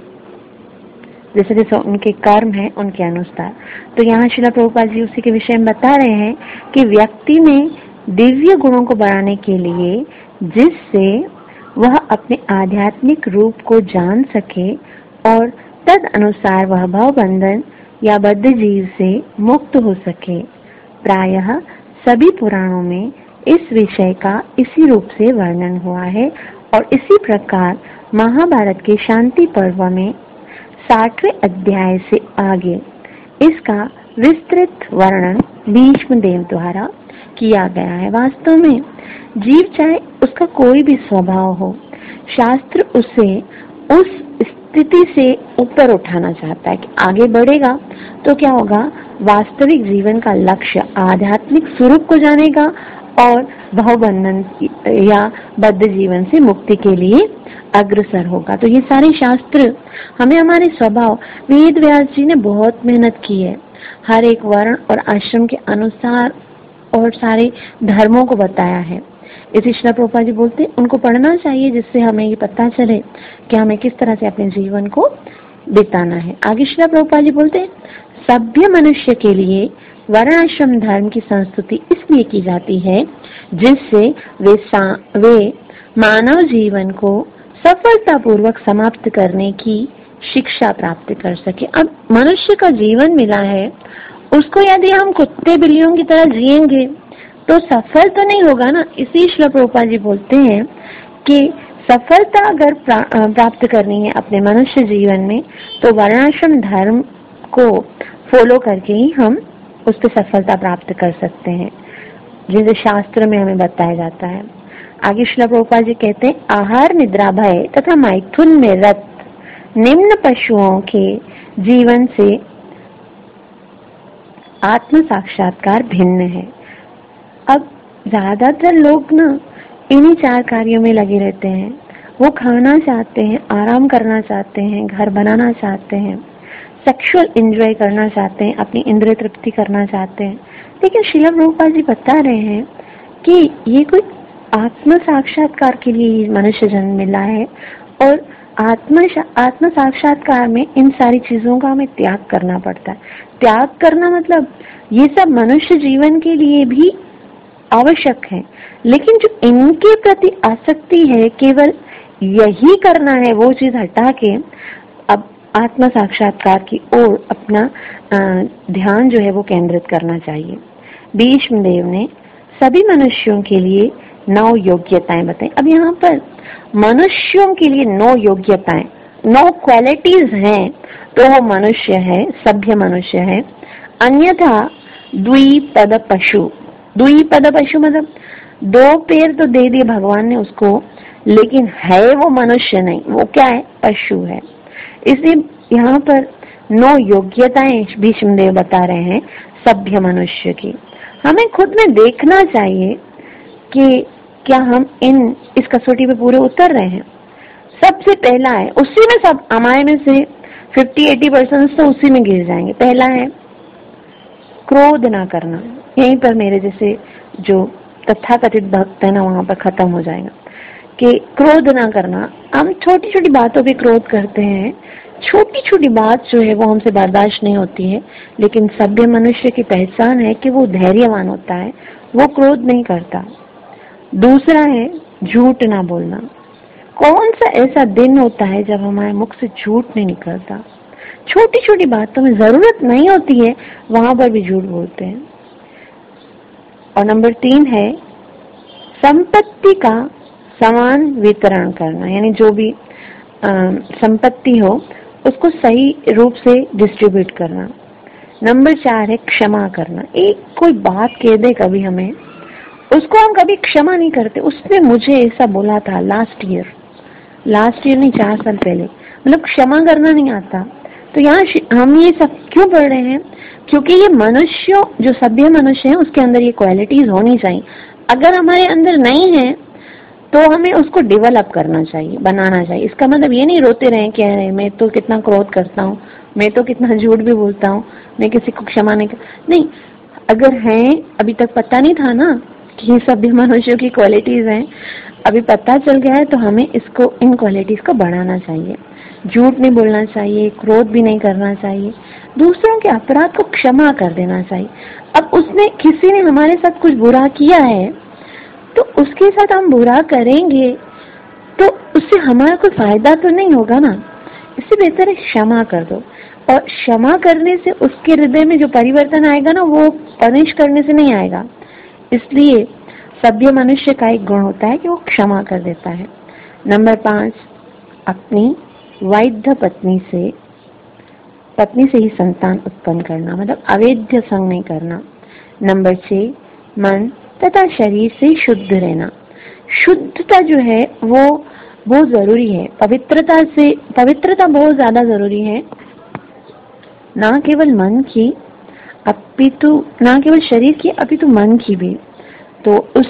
जैसे जैसे उनके कर्म है उनके अनुसार। तो यहाँ श्रील प्रभुपाद जी उसी के विषय में बता रहे हैं कि व्यक्ति में दिव्य गुणों को बढ़ाने के लिए, जिससे वह अपने आध्यात्मिक रूप को जान सके और तद अनुसार वह भव बंधन या बद्ध जीव से मुक्त हो सके। प्रायः सभी पुराणों में इस विषय का इसी रूप से वर्णन हुआ है और इसी प्रकार महाभारत के शांति पर्व में साठवें अध्याय से आगे इसका विस्तृत वर्णन भीष्म देव द्वारा किया गया है। वास्तव में जीव चाहे उसका कोई भी स्वभाव हो, शास्त्र उसे उस स्थिति से ऊपर उठाना चाहता है कि आगे बढ़ेगा तो क्या होगा, वास्तविक जीवन का लक्ष्य आध्यात्मिक स्वरूप को जानेगा और भवबंधन या बद्ध जीवन से मुक्ति के लिए अग्रसर होगा। तो ये सारे शास्त्र हमें हमारे स्वभाव, वेद व्यास जी ने बहुत मेहनत की है, हर एक वर्ण और आश्रम के अनुसार और सारे धर्मों को बताया है। इसी श्रील प्रभुपाद जी बोलते हैं उनको पढ़ना चाहिए, जिससे हमें ये पता चले कि हमें किस तरह से अपने जीवन को बिताना है। आगे श्रील प्रभुपाद जी बोलते हैं सभ्य मनुष्य के लिए वर्णाश्रम धर्म की संस्तुति इसलिए की जाती है जिससे वे वे मानव जीवन को सफलतापूर्वक समाप्त करने की शिक्षा प्राप्त कर सके। अब मनुष्य का जीवन मिला है, उसको यदि हम कुत्ते बिल्लियों की तरह जिएंगे तो सफल तो नहीं होगा ना। इसी श्रील प्रभुपाद जी बोलते हैं कि सफलता अगर प्रा, प्राप्त करनी है अपने मनुष्य जीवन में तो वर्णाश्रम धर्म को फॉलो करके ही हम उस पर सफलता प्राप्त कर सकते हैं, जिसे शास्त्र में हमें बताया जाता है। आगे श्रील प्रभुपाद जी कहते हैं आहार निद्रा भय तथा मैथुन में रत निम्न पशुओं के जीवन से आत्म साक्षात्कार भिन्न है। अब ज्यादातर लोग ना इन्हीं चार कार्यों में लगे रहते हैं। वो खाना चाहते हैं, आराम करना चाहते हैं, घर बनाना चाहते हैं, सेक्सुअल एंजॉय करना चाहते हैं, अपनी इंद्रिय तृप्ति करना चाहते हैं। लेकिन श्रील प्रभुपाद जी बता रहे हैं कि ये कोई आत्म साक्षात्कार के लिए मनुष्य जन्म मिला है और आत्म आत्म साक्षात्कार में इन सारी चीजों का हमें त्याग करना पड़ता है। त्याग करना मतलब ये सब मनुष्य जीवन के लिए भी आवश्यक है, लेकिन जो इनके प्रति आसक्ति है केवल यही करना है, वो चीज हटा के अब आत्म साक्षात्कार की ओर अपना ध्यान जो है वो केंद्रित करना चाहिए। भीष्म देव ने सभी मनुष्यों के लिए नौ योग्यताएं बताई। अब यहाँ पर मनुष्यों के लिए नौ योग्यताएं, नौ क्वालिटीज हैं तो वो मनुष्य है, सभ्य मनुष्य है। अन्यथा द्विपद पशु, द्विपद पशु मतलब दो पैर तो दे दिए भगवान ने उसको, लेकिन है वो मनुष्य नहीं, वो क्या है, पशु है। इसलिए यहाँ पर नौ योग्यताएं भीष्मदेव बता रहे हैं सभ्य मनुष्य की। हमें खुद में देखना चाहिए कि क्या हम इन इस कसौटी पे पूरे उतर रहे हैं। सबसे पहला है, उसी में सब हमारे में से फिफ्टी एटी परसेंट तो उसी में गिर जाएंगे। पहला है क्रोध ना करना। यहीं पर मेरे जैसे जो तथाकथित भक्त है ना, वहां पर खत्म हो जाएगा कि क्रोध ना करना। हम छोटी छोटी बातों पे क्रोध करते हैं, छोटी छोटी बात जो है वो हमसे बर्दाश्त नहीं होती है, लेकिन सभ्य मनुष्य की पहचान है कि वो धैर्यवान होता है, वो क्रोध नहीं करता। दूसरा है झूठ ना बोलना। कौन सा ऐसा दिन होता है जब हमारे मुख से झूठ नहीं निकलता। छोटी छोटी बातों में जरूरत नहीं होती है वहां पर भी झूठ बोलते हैं। और नंबर तीन है संपत्ति का समान वितरण करना, यानी जो भी संपत्ति हो उसको सही रूप से डिस्ट्रीब्यूट करना। नंबर चार है क्षमा करना। एक कोई बात कह दे कभी हमें, उसको हम कभी क्षमा नहीं करते। उसने मुझे ऐसा बोला था लास्ट ईयर, लास्ट ईयर नहीं चार साल पहले, मतलब क्षमा करना नहीं आता। तो यहाँ हम ये सब क्यों पढ़ रहे हैं, क्योंकि ये मनुष्य जो सभ्य मनुष्य है उसके अंदर ये क्वालिटीज होनी चाहिए। अगर हमारे अंदर नहीं है तो हमें उसको डेवलप करना चाहिए, बनाना चाहिए। इसका मतलब ये नहीं रोते रहे कि अरे मैं तो कितना क्रोध करता हूँ, मैं तो कितना झूठ भी बोलता हूँ, मैं किसी को क्षमा नहीं कर नहीं। अगर है, अभी तक पता नहीं था ना कि ये सभ्य मनुष्यों की क्वालिटीज हैं, अभी पता चल गया है तो हमें इसको, इन क्वालिटीज को बढ़ाना चाहिए। झूठ नहीं बोलना चाहिए, क्रोध भी नहीं करना चाहिए, दूसरों के अपराध को क्षमा कर देना चाहिए। अब उसने, किसी ने हमारे साथ कुछ बुरा किया है तो उसके साथ हम बुरा करेंगे तो उससे हमारा कोई फायदा तो नहीं होगा ना। इससे बेहतर है क्षमा कर दो, और क्षमा करने से उसके हृदय में जो परिवर्तन आएगा ना, वो पनिश करने से नहीं आएगा। इसलिए सभ्य मनुष्य का एक गुण होता है कि वो क्षमा कर देता है। नंबर पांच, अपनी वैध पत्नी से पत्नी से ही संतान उत्पन्न करना, मतलब अवैध संग नहीं करना। नंबर छह, मन तथा शरीर से शुद्ध रहना। शुद्धता जो है वो बहुत जरूरी है, पवित्रता से पवित्रता बहुत ज्यादा जरूरी है, ना केवल मन की अपितु ना केवल शरीर की अपितु मन की भी। तो उस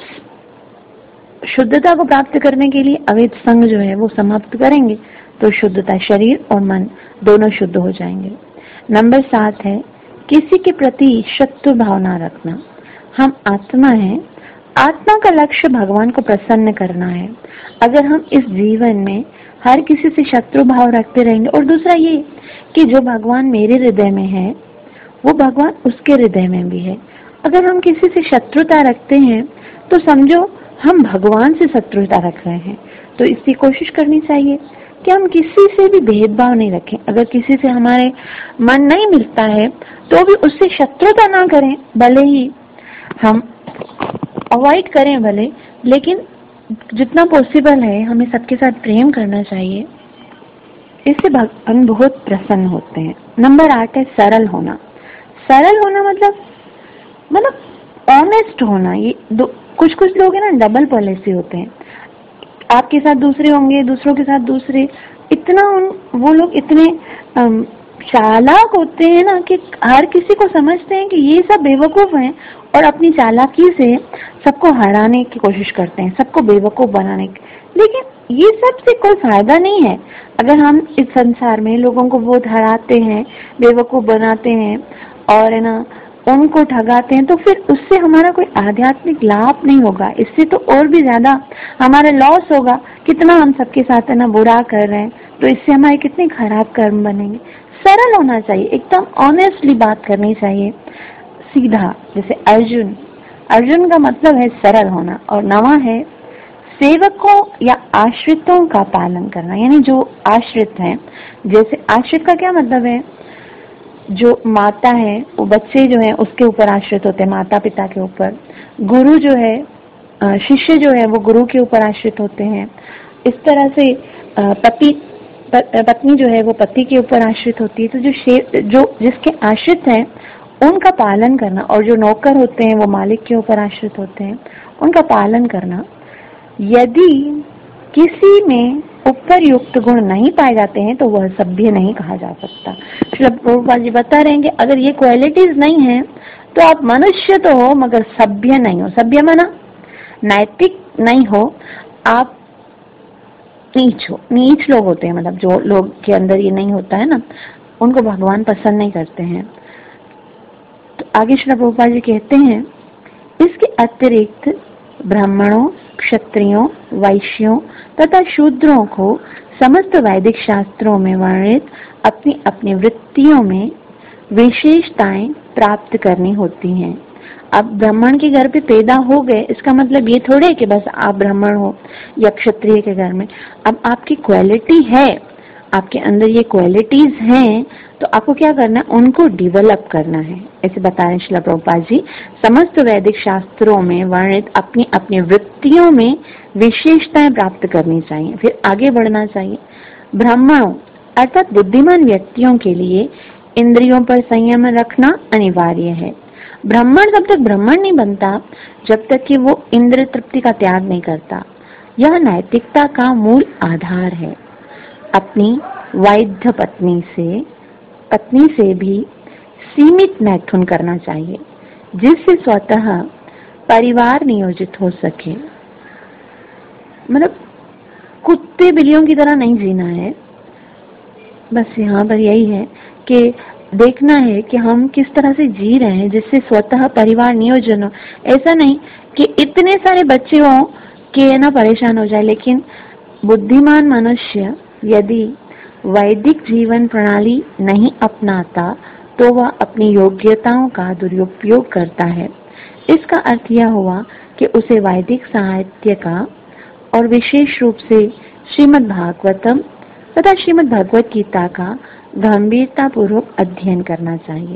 शुद्धता को प्राप्त करने के लिए अवैध संग जो है वो समाप्त करेंगे तो शुद्धता, शरीर और मन दोनों शुद्ध हो जाएंगे। नंबर सात है, किसी के प्रति शत्रु भावना रखना। हम आत्मा है, आत्मा का लक्ष्य भगवान को प्रसन्न करना है। अगर हम इस जीवन में हर किसी से शत्रु भाव रखते रहेंगे, और दूसरा ये कि जो भगवान मेरे हृदय में है वो भगवान उसके हृदय में भी है। अगर हम किसी से शत्रुता रखते हैं तो समझो हम भगवान से शत्रुता रख रहे हैं। तो इसकी कोशिश करनी चाहिए कि हम किसी से भी भेदभाव नहीं रखें। अगर किसी से हमारे मन नहीं मिलता है तो भी उससे शत्रुता ना करें, भले ही हम अवॉइड करें भले, लेकिन जितना पॉसिबल है हमें सबके साथ प्रेम करना चाहिए। इससे भगवान बहुत प्रसन्न होते हैं। नंबर आठ है, सरल होना। सरल होना मतलब मतलब ऑनेस्ट होना। ये दो, कुछ कुछ लोग है ना डबल पॉलिसी होते हैं, आपके साथ दूसरे होंगे, दूसरों के साथ दूसरे। इतना उन वो लोग इतने चालाक होते हैं ना कि हर किसी को समझते हैं कि ये सब बेवकूफ हैं, और अपनी चालाकी से सबको हराने की कोशिश करते हैं, सबको बेवकूफ बनाने की। लेकिन ये सब से कोई फायदा नहीं है। अगर हम इस संसार में लोगों को बहुत हराते हैं, बेवकूफ बनाते हैं और है ना उनको ठगाते हैं, तो फिर उससे हमारा कोई आध्यात्मिक लाभ नहीं होगा। इससे तो और भी ज्यादा हमारा लॉस होगा। कितना हम सबके साथ है ना बुरा कर रहे हैं, तो इससे हमारे कितने खराब कर्म बनेंगे। सरल होना चाहिए, एकदम ऑनेस्टली बात करनी चाहिए, सीधा। जैसे अर्जुन अर्जुन का मतलब है सरल होना। और नवा है, सेवकों या आश्रितों का पालन करना। यानी जो आश्रित हैं, जैसे आश्रित का क्या मतलब है, जो माता है वो बच्चे जो है उसके ऊपर आश्रित होते हैं, माता पिता के ऊपर। गुरु जो है, शिष्य जो है वो गुरु के ऊपर आश्रित होते हैं। इस तरह से पति पत्नी जो है वो पति के ऊपर आश्रित होती है। तो जो जो जिसके आश्रित हैं उनका पालन करना, और जो नौकर होते हैं वो मालिक के ऊपर आश्रित होते हैं, उनका पालन करना। यदि किसी में उपरयुक्त गुण नहीं पाए जाते हैं तो वह सभ्य नहीं कहा जा सकता। श्रील प्रभुपाद जी बता रहे हैं कि अगर ये क्वालिटीज नहीं है तो आप मनुष्य तो हो मगर सभ्य नहीं हो। सभ्य माना नैतिक नहीं हो, आप नीच हो। नीच लोग होते हैं, मतलब जो लोग के अंदर ये नहीं होता है ना, उनको भगवान पसंद नहीं करते हैं। तो आगे श्रील प्रभुपाद जी कहते हैं, इसके अतिरिक्त ब्राह्मणों, क्षत्रियों, वैश्यों तथा शूद्रों को समस्त वैदिक शास्त्रों में वर्णित अपनी अपनी वृत्तियों में विशेषताएं प्राप्त करनी होती हैं। अब ब्राह्मण के घर पे पैदा हो गए, इसका मतलब ये थोड़े कि बस आप ब्राह्मण हो या क्षत्रिय के घर में। अब आपकी क्वालिटी है, आपके अंदर ये क्वालिटीज हैं, तो आपको क्या करना है, उनको डेवलप करना है। ऐसे बता रहे श्रील प्रभुपाद जी, समस्त वैदिक शास्त्रों में वर्णित अपनी अपनी वृत्तियों में विशेषताएं प्राप्त करनी चाहिए, फिर आगे बढ़ना चाहिए। ब्राह्मणों अर्थात बुद्धिमान व्यक्तियों के लिए इंद्रियों पर संयम रखना अनिवार्य है। ब्राह्मण तब तक ब्राह्मण नहीं बनता जब तक कि वो इंद्रिय तृप्ति का त्याग नहीं करता। यह नैतिकता का मूल आधार है। अपनी वैध पत्नी से पत्नी से भी सीमित मैथुन करना चाहिए, जिससे स्वतः परिवार नियोजित हो सके। मतलब कुत्ते बिल्लियों की तरह नहीं जीना है। बस यहाँ पर यही है कि देखना है कि हम किस तरह से जी रहे हैं जिससे स्वतः परिवार नियोजन हो। ऐसा नहीं कि इतने सारे बच्चे हों कि ना परेशान हो जाए। लेकिन बुद्धिमान मनुष्य यदि वैदिक जीवन प्रणाली नहीं अपनाता तो वह अपनी योग्यताओं का दुरुपयोग करता है। इसका अर्थ यह हुआ कि उसे वैदिक साहित्य का और विशेष रूप से श्रीमद् भागवतम तथा श्रीमद् भगवत गीता का गंभीरता पूर्वक अध्ययन करना चाहिए।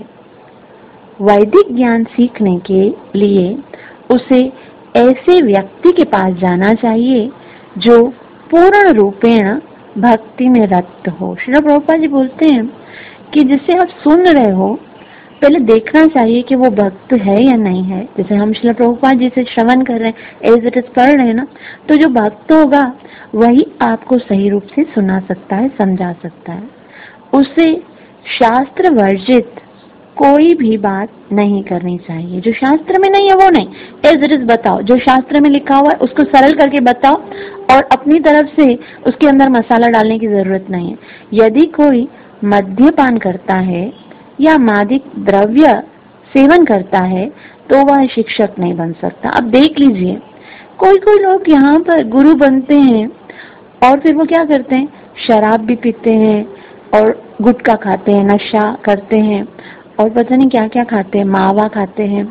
वैदिक ज्ञान सीखने के लिए उसे ऐसे व्यक्ति के पास जाना चाहिए जो पूर्ण रूपेण भक्ति में रत हो। श्रील प्रभुपाद जी बोलते हैं कि जिसे आप सुन रहे हो पहले देखना चाहिए कि वो भक्त है या नहीं है। जैसे हम श्रील प्रभुपाद जी से श्रवण कर रहे हैं, एज इट इज पढ़ रहे हैं ना, तो जो भक्त होगा वही आपको सही रूप से सुना सकता है, समझा सकता है। उसे शास्त्र वर्जित कोई भी बात नहीं करनी चाहिए। जो शास्त्र में नहीं है वो नहीं, एज इट इज बताओ। जो शास्त्र में लिखा हुआ है उसको सरल करके बताओ और अपनी तरफ से उसके अंदर मसाला डालने की जरूरत नहीं है। यदि कोई मद्यपान करता है या मादक द्रव्य सेवन करता है तो वह शिक्षक नहीं बन सकता। अब देख लीजिए, कोई कोई लोग यहाँ पर गुरु बनते हैं और फिर वो क्या करते हैं, शराब भी पीते हैं और गुटखा खाते हैं, नशा करते हैं और पता नहीं क्या क्या खाते हैं, मावा खाते हैं।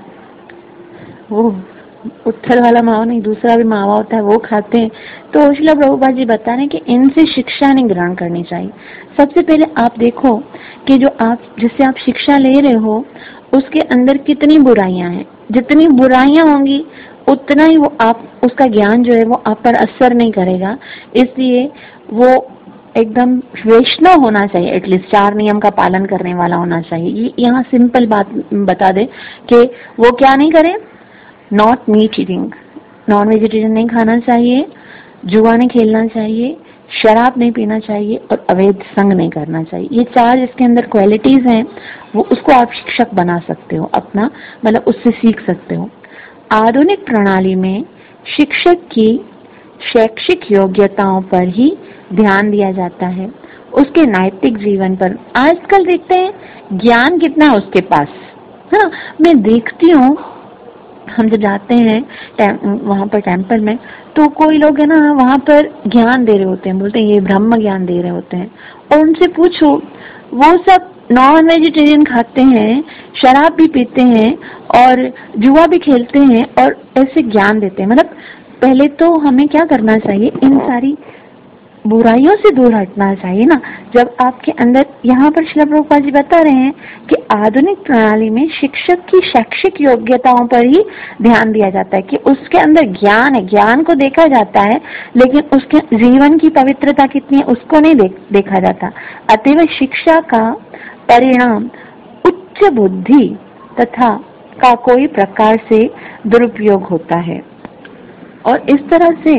वो उत्थल वाला मावा नहीं, दूसरा भी मावा होता है, वो खाते हैं। तो श्रील प्रभुपाद जी बता रहे हैं कि इनसे शिक्षा नहीं ग्रहण करनी चाहिए। सबसे पहले आप देखो कि जो आप जिससे आप शिक्षा ले रहे हो उसके अंदर कितनी बुराइयां हैं। जितनी बुराइयां होंगी उतना ही वो आप उसका ज्ञान जो है वो आप पर असर नहीं करेगा। इसलिए वो एकदम वैष्णव होना चाहिए, एटलीस्ट चार नियम का पालन करने वाला होना चाहिए। ये यहाँ सिंपल बात बता दे कि वो क्या नहीं करे, not meat eating, non vegetarian नहीं खाना चाहिए, जुआ नहीं खेलना चाहिए, शराब नहीं पीना चाहिए और अवैध संग नहीं करना चाहिए। ये चार जिसके अंदर क्वालिटीज हैं वो उसको आप शिक्षक बना सकते हो, अपना मतलब उससे सीख सकते हो। आधुनिक प्रणाली में शिक्षक की शैक्षिक योग्यताओं पर ही ध्यान दिया जाता है, उसके नैतिक जीवन पर। आजकल देखते हैं ज्ञान कितना है उसके पास, है ना। मैं देखती हूँ हम जब जाते हैं वहां पर टेम्पल में तो कोई लोग है ना वहां पर ज्ञान दे रहे होते हैं, बोलते हैं ये ब्रह्म ज्ञान दे रहे होते हैं। और उनसे पूछो, वो सब नॉन वेजिटेरियन खाते हैं, शराब भी पीते हैं और जुआ भी खेलते हैं और ऐसे ज्ञान देते हैं। मतलब पहले तो हमें क्या करना चाहिए, इन सारी बुराइयों से दूर हटना चाहिए ना। जब आपके अंदर, यहाँ पर श्रील प्रभुपाद जी बता रहे हैं कि आधुनिक प्रणाली में शिक्षक की शैक्षिक योग्यताओं पर ही ध्यान दिया जाता है कि उसके अंदर ज्ञान है, ज्ञान को देखा जाता है, लेकिन उसके जीवन की पवित्रता कितनी है उसको नहीं देख, देखा जाता। अतएव शिक्षा का परिणाम उच्च बुद्धि तथा का कोई प्रकार से दुरुपयोग होता है। और इस तरह से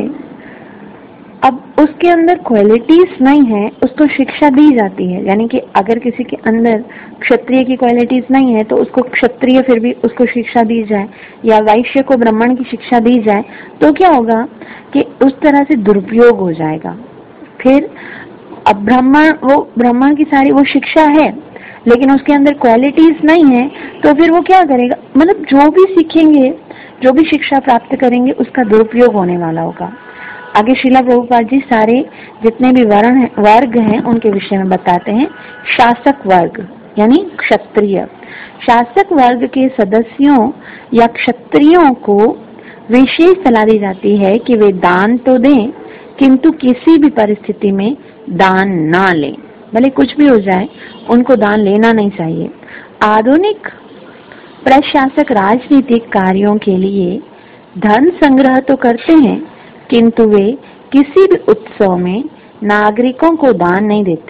अब उसके अंदर क्वालिटीज नहीं है, उसको शिक्षा दी जाती है। यानी कि अगर किसी के अंदर क्षत्रिय की क्वालिटीज नहीं है तो उसको क्षत्रिय फिर भी उसको शिक्षा दी जाए, या वैश्य को ब्राह्मण की शिक्षा दी जाए, तो क्या होगा कि उस तरह से दुरुपयोग हो जाएगा। फिर अब ब्राह्मण, वो ब्राह्मण की सारी वो शिक्षा है लेकिन उसके अंदर क्वालिटीज नहीं है, तो फिर वो क्या करेगा, मतलब जो भी सीखेंगे, जो भी शिक्षा प्राप्त करेंगे उसका दुरुपयोग होने वाला होगा। आगे श्रीला प्रभुपाद जी सारे जितने भी वर्ण है, वर्ग हैं उनके विषय में बताते हैं। शासक वर्ग यानी क्षत्रिय, शासक वर्ग के सदस्यों या क्षत्रियों को विशेष सलाह दी जाती है कि वे दान तो दें किंतु किसी भी परिस्थिति में दान ना लें। भले कुछ भी हो जाए उनको दान लेना नहीं चाहिए। आधुनिक प्रशासक राजनीतिक कार्यों के लिए धन संग्रह तो करते हैं किंतु वे किसी भी उत्सव में नागरिकों को दान नहीं देते।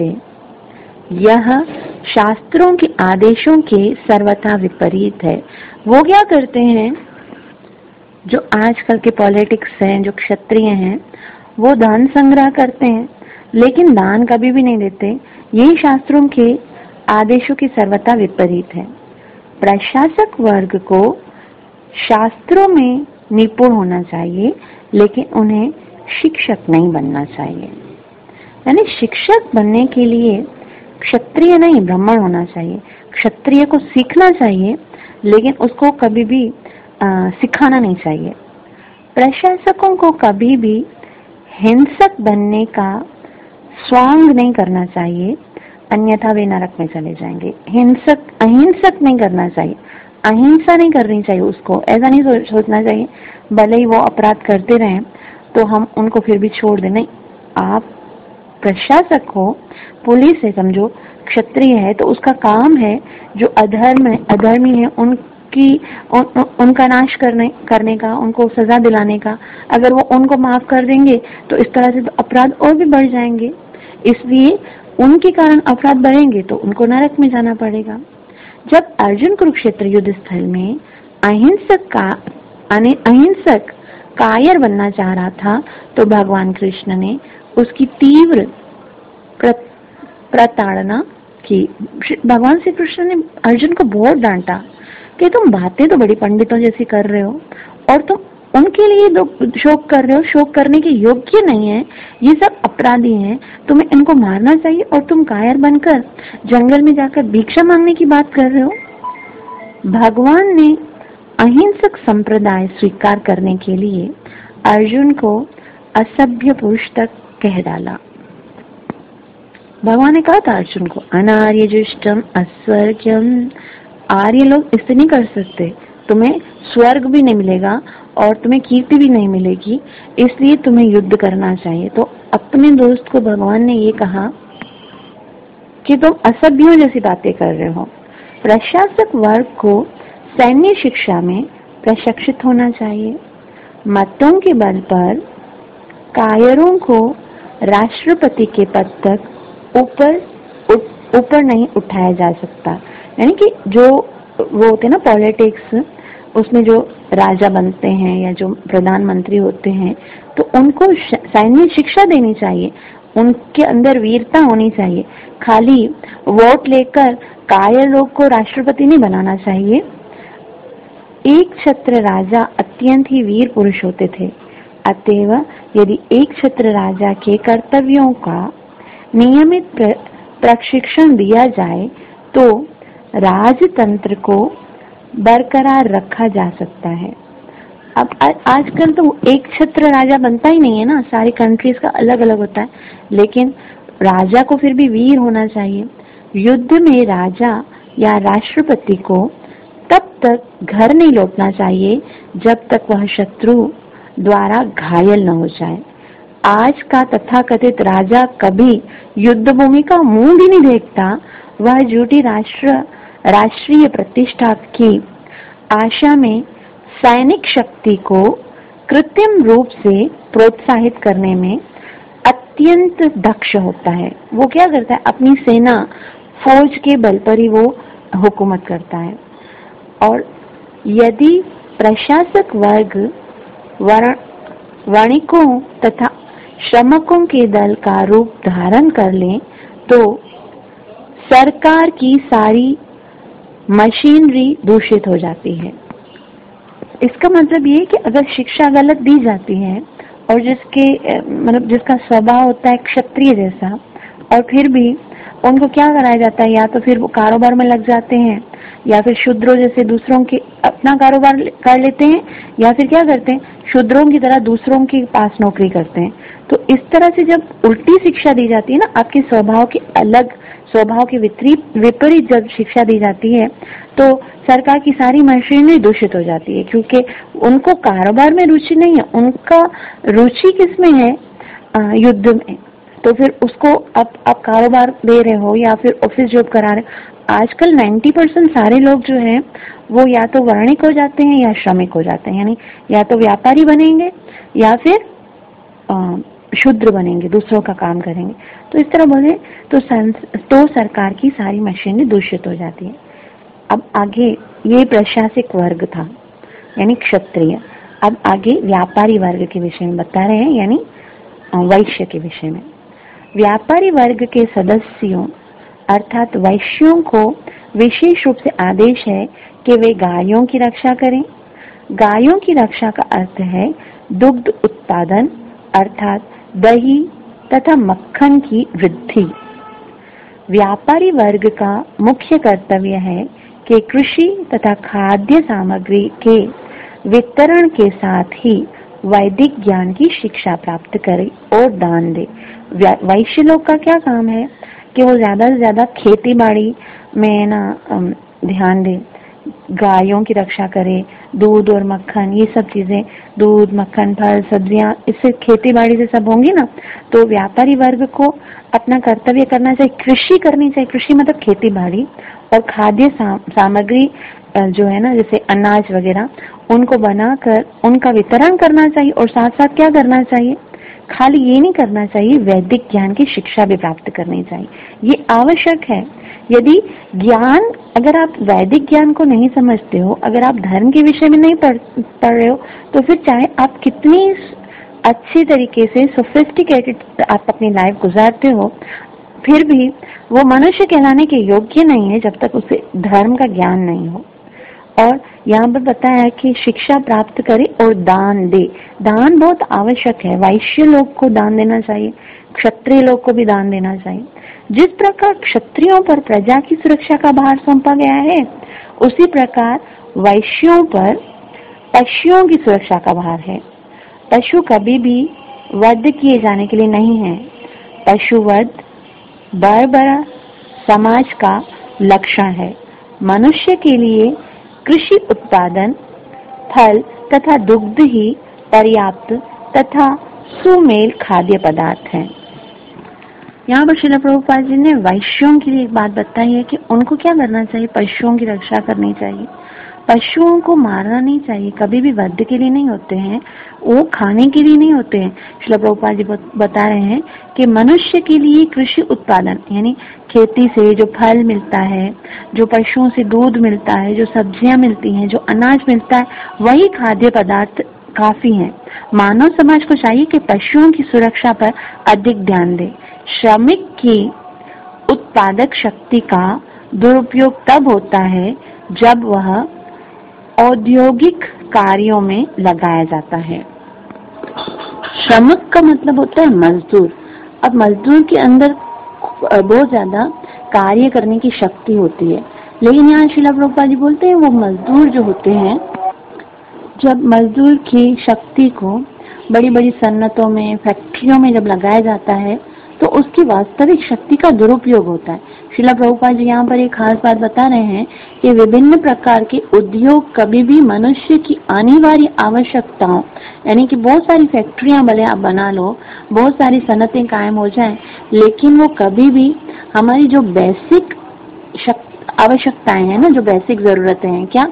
यह शास्त्रों के आदेशों के सर्वथा विपरीत है। वो क्या करते हैं, जो आजकल के पॉलिटिक्स हैं, जो क्षत्रिय हैं, वो धन संग्रह करते हैं लेकिन दान कभी भी नहीं देते। यही शास्त्रों के आदेशों की सर्वथा विपरीत है। प्रशासक वर्ग को शास्त्रों में निपुण होना चाहिए, लेकिन उन्हें शिक्षक नहीं बनना चाहिए। यानी शिक्षक बनने के लिए क्षत्रिय नहीं ब्राह्मण होना चाहिए। क्षत्रिय को सीखना चाहिए, लेकिन उसको कभी भी आ, सिखाना नहीं चाहिए। प्रशासकों को कभी भी हिंसक बनने का स्वांग नहीं करना चाहिए, अन्यथा वे नरक में चले जाएंगे। हिंसक अहिंसक नहीं करना चाहिए, अहिंसा नहीं करनी चाहिए। उसको ऐसा नहीं सो, सोचना चाहिए भले ही वो अपराध करते रहें तो हम उनको फिर भी छोड़ दें। नहीं, आप प्रशासक हो, पुलिस है समझो, क्षत्रिय है, तो उसका काम है जो अधर्म है, अधर्मी है उनकी उन, उन, उनका नाश करने करने का, उनको सजा दिलाने का। अगर वो उनको माफ कर देंगे तो इस तरह से तो अपराध और भी बढ़ जाएंगे। इसलिए उनके कारण अपराध बढ़ेंगे तो उनको नरक में जाना पड़ेगा। जब अर्जुन कुरुक्षेत्र युद्ध स्थल में अहिंसक का अहिंसक कायर बनना चाह रहा था तो भगवान कृष्ण ने उसकी तीव्र प्रताड़ना की। भगवान श्री कृष्ण ने अर्जुन को बहुत डांटा कि तुम बातें तो बड़ी पंडितों जैसी कर रहे हो और तुम उनके लिए शोक कर रहे हो, शोक करने के योग्य नहीं है, ये सब अपराधी हैं, तुम्हें इनको मारना चाहिए और तुम कायर बनकर जंगल में जाकर भिक्षा मांगने की बात कर रहे हो। भगवान ने अहिंसक संप्रदाय स्वीकार करने के लिए अर्जुन को असभ्य पुरुष तक कह डाला। भगवान ने कहा था अर्जुन को, अनार्य जुष्टम अस्वर्गम, आर्य लोग इसे नहीं कर सकते, तुम्हें स्वर्ग भी नहीं मिलेगा और तुम्हें कीर्ति भी नहीं मिलेगी, इसलिए तुम्हें युद्ध करना चाहिए। तो अपने दोस्त को भगवान ने ये कहा कि तुम असभ्यों जैसी बातें कर रहे हो। प्रशासक वर्ग को सैन्य शिक्षा में प्रशिक्षित होना चाहिए। मतों के बल पर कायरों को राष्ट्रपति के पद तक ऊपर ऊपर नहीं उठाया जा सकता। यानी कि जो वो होते ना पॉलिटिक्स, उसमें जो राजा बनते हैं या जो प्रधानमंत्री होते हैं तो उनको सैन्य शिक्षा देनी चाहिए, उनके अंदर वीरता होनी चाहिए। खाली वोट लेकर कायर लोग को राष्ट्रपति नहीं बनाना चाहिए। एक क्षत्र राजा अत्यंत ही वीर पुरुष होते थे, अतएव यदि एक क्षत्र राजा के कर्तव्यों का नियमित प्रशिक्षण दिया जाए तो राजतंत्र को बरकरार रखा जा सकता है। अब आजकल तो एक छत्र राजा बनता ही नहीं है ना, सारी कंट्रीज का अलग अलग होता है, लेकिन राजा को फिर भी वीर होना चाहिए। युद्ध में राजा या राष्ट्रपति को तब तक घर नहीं लौटना चाहिए जब तक वह शत्रु द्वारा घायल न हो जाए। आज का तथाकथित राजा कभी युद्ध भूमि का मुंह भी नहीं देखता, वह झूठी राष्ट्र राष्ट्रीय प्रतिष्ठा की आशा में सैनिक शक्ति को कृत्रिम रूप से प्रोत्साहित करने में अत्यंत दक्ष होता है। वो क्या करता है, अपनी सेना फौज के बल पर ही वो हुकूमत करता है। और यदि प्रशासक वर्ग वणिकों तथा श्रमिकों के दल का रूप धारण कर ले तो सरकार की सारी मशीनरी दूषित हो जाती है। इसका मतलब ये कि अगर शिक्षा गलत दी जाती है और जिसके मतलब जिसका स्वभाव होता है क्षत्रिय जैसा, और फिर भी उनको क्या कराया जाता है, या तो फिर वो कारोबार में लग जाते हैं या फिर शूद्रों जैसे दूसरों के अपना कारोबार कर लेते हैं, या फिर क्या करते हैं शूद्रों की तरह दूसरों के पास नौकरी करते हैं। तो इस तरह से जब उल्टी शिक्षा दी जाती है ना, आपके स्वभाव के अलग स्वभाव के विपरीत विपरीत जब शिक्षा दी जाती है तो सरकार की सारी मशीनरी दूषित हो जाती है, क्योंकि उनको कारोबार में रुचि नहीं है, उनका रुचि किसमें है, युद्ध में। तो फिर उसको आप आप कारोबार दे रहे हो या फिर ऑफिस जॉब करा रहे हो। आजकल नब्बे परसेंट सारे लोग जो हैं वो या तो वर्णिक हो जाते हैं या श्रमिक हो जाते हैं, यानी या तो व्यापारी बनेंगे या फिर आ, शूद्र बनेंगे, दूसरों का काम करेंगे। तो इस तरह बोले तो तो सरकार की सारी मशीनरी दूषित हो जाती है। अब आगे ये प्रशासक वर्ग था यानी क्षत्रिय। अब आगे व्यापारी वर्ग के विषय में बता रहे हैं, यानी वैश्य के विषय में। व्यापारी वर्ग के सदस्यों अर्थात वैश्यों को विशेष रूप से आदेश है कि वे गायों की रक्षा करें, गायों की रक्षा का अर्थ है दुग्ध उत्पादन अर्थात दही तथा मक्खन की वृद्धि। व्यापारी वर्ग का मुख्य कर्तव्य है कि कृषि तथा खाद्य सामग्री के वितरण के साथ ही वैदिक ज्ञान की शिक्षा प्राप्त करे और दान दे। वैश्य लोग का क्या काम है कि वो ज्यादा से ज्यादा खेती बाड़ी में ना ध्यान दे, गायों की रक्षा करे, दूध और मक्खन, ये सब चीजें, दूध मक्खन फल सब्जियां, इससे खेती बाड़ी से सब होंगी ना। तो व्यापारी वर्ग को अपना कर्तव्य करना चाहिए, कृषि करनी चाहिए। कृषि मतलब खेती बाड़ी और खाद्य सा, सामग्री जो है ना, जैसे अनाज वगैरह, उनको बनाकर उनका वितरण करना चाहिए। और साथ साथ क्या करना चाहिए, खाली ये नहीं करना चाहिए, वैदिक ज्ञान की शिक्षा भी प्राप्त करनी चाहिए। ये आवश्यक है। यदि ज्ञान, अगर आप वैदिक ज्ञान को नहीं समझते हो, अगर आप धर्म के विषय में नहीं पढ़ पढ़ रहे हो, तो फिर चाहे आप कितनी अच्छी तरीके से सोफिस्टिकेटेड आप अपनी लाइफ गुजारते हो, फिर भी वो मनुष्य कहलाने के योग्य नहीं है जब तक उसे धर्म का ज्ञान नहीं हो। और यहाँ पर बताया है कि शिक्षा प्राप्त करे और दान दे। दान बहुत आवश्यक है। वैश्य लोग को दान देना चाहिए, क्षत्रिय लोग को भी दान देना चाहिए। जिस प्रकार क्षत्रियों पर प्रजा की सुरक्षा का भार सौंपा गया है, उसी प्रकार वैश्यों पर पशुओं की सुरक्षा का भार है। पशु कभी भी वध किए जाने के लिए नहीं है। पशुवध बर्बरा समाज का लक्षण है। मनुष्य के लिए कृषि उत्पादन फल तथा दुग्ध ही पर्याप्त तथा सुमेल खाद्य पदार्थ है। यहाँ पर श्रील प्रभुपाद जी ने वैश्यों के लिए एक बात बताई है कि उनको क्या करना चाहिए, पशुओं की रक्षा करनी चाहिए। पशुओं को मारना नहीं चाहिए, कभी भी वध के लिए नहीं होते हैं, वो खाने के लिए नहीं होते हैं। श्रील प्रभुपाद जी बता रहे हैं कि मनुष्य के लिए कृषि उत्पादन यानी खेती से जो फल मिलता है, जो पशुओं से दूध मिलता है, जो सब्जियां मिलती हैं, जो अनाज मिलता है, वही खाद्य पदार्थ काफी है। मानव समाज को चाहिए कि पशुओं की सुरक्षा पर अधिक ध्यान दे। श्रमिक की उत्पादक शक्ति का दुरुपयोग तब होता है जब वह औद्योगिक कार्यों में लगाया जाता है। श्रमिक का मतलब होता है मजदूर। अब मजदूर के अंदर बहुत ज्यादा कार्य करने की शक्ति होती है, लेकिन यहाँ श्रील प्रभुपाद जी बोलते हैं वो मजदूर जो होते हैं, जब मजदूर की शक्ति को बड़ी बड़ी सन्नतों में, फैक्ट्रियों में जब लगाया जाता है, तो उसकी वास्तविक शक्ति का दुरुपयोग होता है। श्रील प्रभुपाद जी यहाँ पर एक खास बात बता रहे हैं कि विभिन्न प्रकार के उद्योग कभी भी मनुष्य की अनिवार्य आवश्यकताओं, यानी कि बहुत सारी फैक्ट्रियां भले आप बना लो, बहुत सारी सनतें कायम हो जाएं, लेकिन वो कभी भी हमारी जो बेसिक आवश्यकताएं हैं ना, जो बेसिक जरूरतें हैं, क्या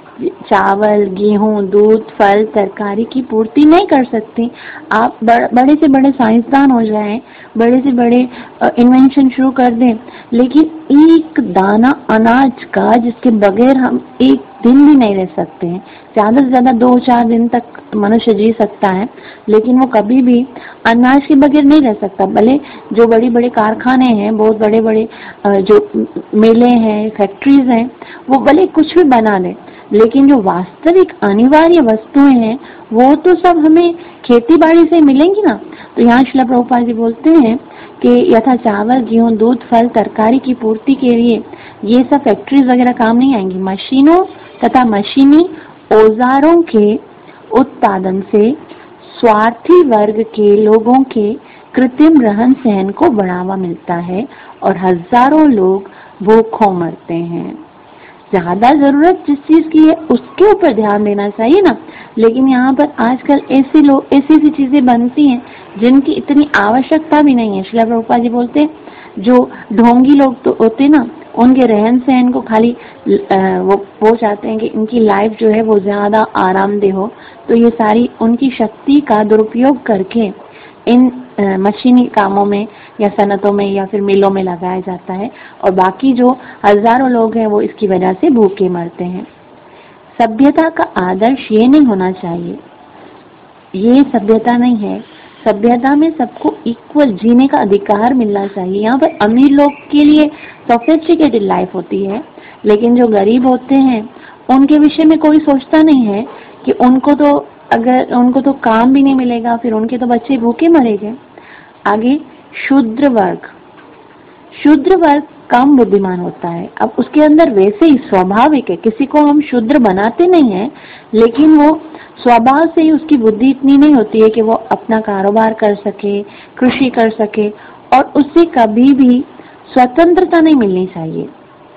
चावल, गेहूं, दूध, फल, तरकारी की पूर्ति नहीं कर सकती। आप बड़े से बड़े साइंसदान हो जाएं, बड़े से बड़े इन्वेंशन शुरू कर दें, लेकिन एक दाना अनाज का जिसके बगैर हम एक दिन भी नहीं रह सकते हैं, ज्यादा से ज्यादा दो चार दिन तक मनुष्य जी सकता है, लेकिन वो कभी भी अनाज के बगैर नहीं रह सकता। भले जो बड़ी बड़े कारखाने हैं, बहुत बड़े बड़े जो मेले हैं, फैक्ट्रीज हैं, वो भले कुछ भी बना लें, लेकिन जो वास्तविक अनिवार्य वस्तुएं हैं वो तो सब हमें खेती बाड़ी से मिलेंगी ना। तो यहाँ श्रील प्रभुपाद जी बोलते हैं कि यथा चावल, गेहूं, दूध, फल, तरकारी की पूर्ति के लिए ये सब फैक्ट्रीज वगैरह काम नहीं आएंगी। मशीनों तथा मशीनी औजारों के उत्पादन से स्वार्थी वर्ग के लोगों के कृत्रिम रहन सहन को बढ़ावा मिलता है और हजारों लोग भूखों मरते हैं। ज्यादा जरूरत जिस चीज की है उसके ऊपर ध्यान देना चाहिए ना, लेकिन यहाँ पर आजकल ऐसे लोग, ऐसी ऐसी चीजें बनती हैं जिनकी इतनी आवश्यकता भी नहीं है। श्रील प्रभुपाद जी बोलते हैं जो ढोंगी लोग तो होते ना, उनके रहन सहन को खाली वो वो चाहते हैं कि इनकी लाइफ जो है वो ज्यादा आरामदेह हो, तो ये सारी उनकी शक्ति का दुरुपयोग करके इन मशीनी कामों में या सनतों में या फिर मिलों में लगाया जाता है, और बाकी जो हजारों लोग हैं वो इसकी वजह से भूखे मरते हैं। सभ्यता का आदर्श ये नहीं होना चाहिए, ये सभ्यता नहीं है। सभ्यता में सबको इक्वल जीने का अधिकार मिलना चाहिए। यहाँ पर अमीर लोग के लिए सोफिस्टिकेटेड लाइफ होती है, लेकिन जो गरीब होते हैं उनके विषय में कोई सोचता नहीं है कि उनको तो अगर उनको तो काम भी नहीं मिलेगा, फिर उनके तो बच्चे भूखे मरेंगे। आगे शूद्र वर्ग, शूद्र वर्ग कम बुद्धिमान होता है। अब उसके अंदर वैसे ही स्वाभाविक है, किसी को हम शूद्र बनाते नहीं है, लेकिन वो स्वभाव से ही उसकी बुद्धि इतनी नहीं होती है कि वो अपना कारोबार कर सके, कृषि कर सके, और उससे कभी भी स्वतंत्रता नहीं मिलनी चाहिए।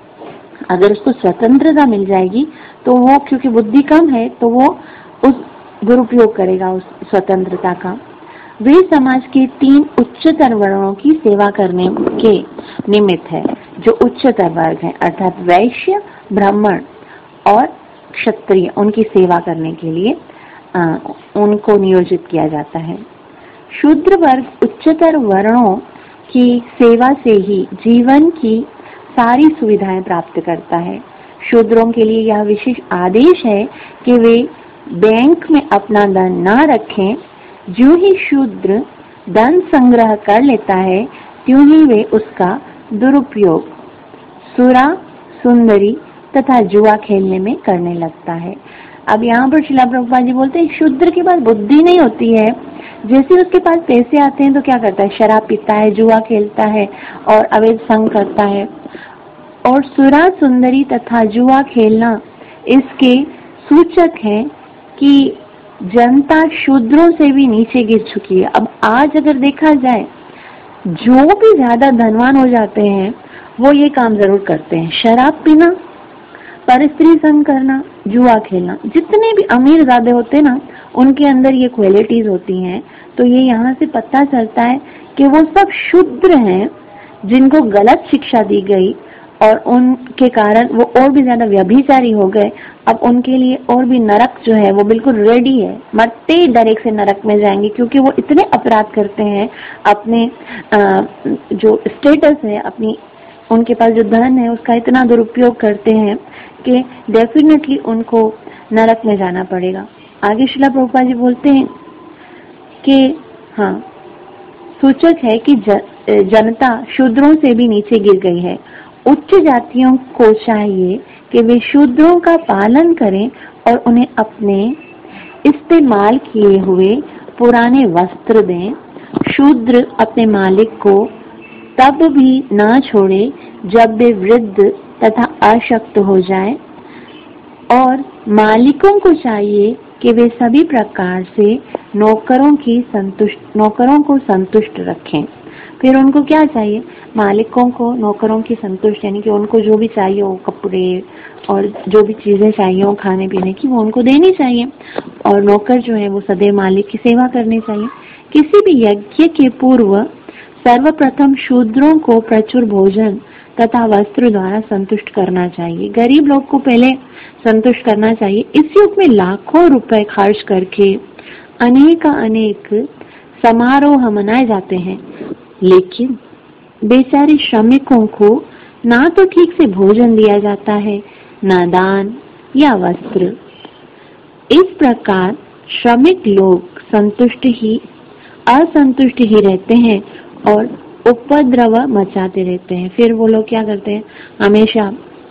अगर उसको स्वतंत्रता मिल जाएगी तो वो, क्योंकि बुद्धि कम है, तो वो उस दुरुपयोग करेगा उस स्वतंत्रता का। वे समाज के तीन उच्चतर वर्णों की सेवा करने के निमित्त है। जो उच्चतर वर्ग है अर्थात वैश्य, ब्राह्मण और क्षत्रिय, उनकी सेवा करने के लिए आ, उनको नियोजित किया जाता है। शूद्र वर्ग उच्चतर वर्णों की सेवा से ही जीवन की सारी सुविधाएं प्राप्त करता है। शूद्रों के लिए यह विशेष आदेश है कि वे बैंक में अपना धन न रखें। जो ही शूद्र धन संग्रह कर लेता है, त्यों ही वे उसका दुरुपयोग सुरा, सुंदरी तथा जुआ खेलने में करने लगता है। अब यहाँ पर श्रील प्रभुपाद जी बोलते हैं, शूद्र के पास बुद्धि नहीं होती है, जैसे उसके पास पैसे आते हैं तो क्या करता है, शराब पीता है, जुआ खेलता है और अवैध संग करता है। और सुरा, सुंदरी तथा जुआ खेलना इसके सूचक है कि जनता शूद्रों से भी नीचे गिर चुकी है। अब आज अगर देखा जाए, जो भी ज्यादा धनवान हो जाते हैं वो ये काम जरूर करते हैं, शराब पीना, परस्त्री संग करना, जुआ खेलना। जितने भी अमीर ज्यादा होते हैं ना, उनके अंदर ये क्वालिटीज होती हैं। तो ये यहाँ से पता चलता है कि वो सब शूद्र हैं जिनको गलत शिक्षा दी गई और उनके कारण वो और भी ज्यादा व्यभिचारी हो गए। अब उनके लिए और भी नरक जो है वो बिल्कुल रेडी है, मरते ही डायरेक्ट से नरक में जाएंगे, क्योंकि वो इतने अपराध करते हैं, अपने आ, जो स्टेटस है, अपनी उनके पास जो धन है उसका इतना दुरुपयोग करते हैं कि डेफिनेटली उनको नरक में जाना पड़ेगा। आगे श्रील प्रभुपाद जी बोलते हैं कि हाँ, सूचक है कि जनता शूद्रों से भी नीचे गिर गई है। उच्च जातियों को चाहिए कि वे शूद्रों का पालन करें और उन्हें अपने इस्तेमाल किए हुए पुराने वस्त्र दें। शूद्र अपने मालिक को तब भी ना छोड़े जब वे वृद्ध तथा अशक्त हो जाए, और मालिकों को चाहिए कि वे सभी प्रकार से नौकरों की संतुष्ट नौकरों को संतुष्ट रखें। फिर उनको क्या चाहिए, मालिकों को नौकरों की संतुष्ट, यानी कि उनको जो भी चाहिए हो, कपड़े और जो भी चीजें चाहिए हो खाने पीने की, वो उनको देनी चाहिए। और नौकर जो है वो सदैव मालिक की सेवा करनी चाहिए। किसी भी यज्ञ के पूर्व सर्वप्रथम शूद्रों को प्रचुर भोजन तथा वस्त्र द्वारा संतुष्ट करना चाहिए। गरीब लोग को पहले संतुष्ट करना चाहिए। इस युग में लाखों रुपए खर्च करके अनेक अनेक समारोह मनाए जाते हैं, लेकिन बेचारे श्रमिकों को ना तो ठीक से भोजन दिया जाता है, ना दान या वस्त्र। इस प्रकार श्रमिक लोग संतुष्ट ही असंतुष्ट ही रहते हैं और उपद्रव मचाते रहते हैं। फिर वो लोग क्या करते हैं, हमेशा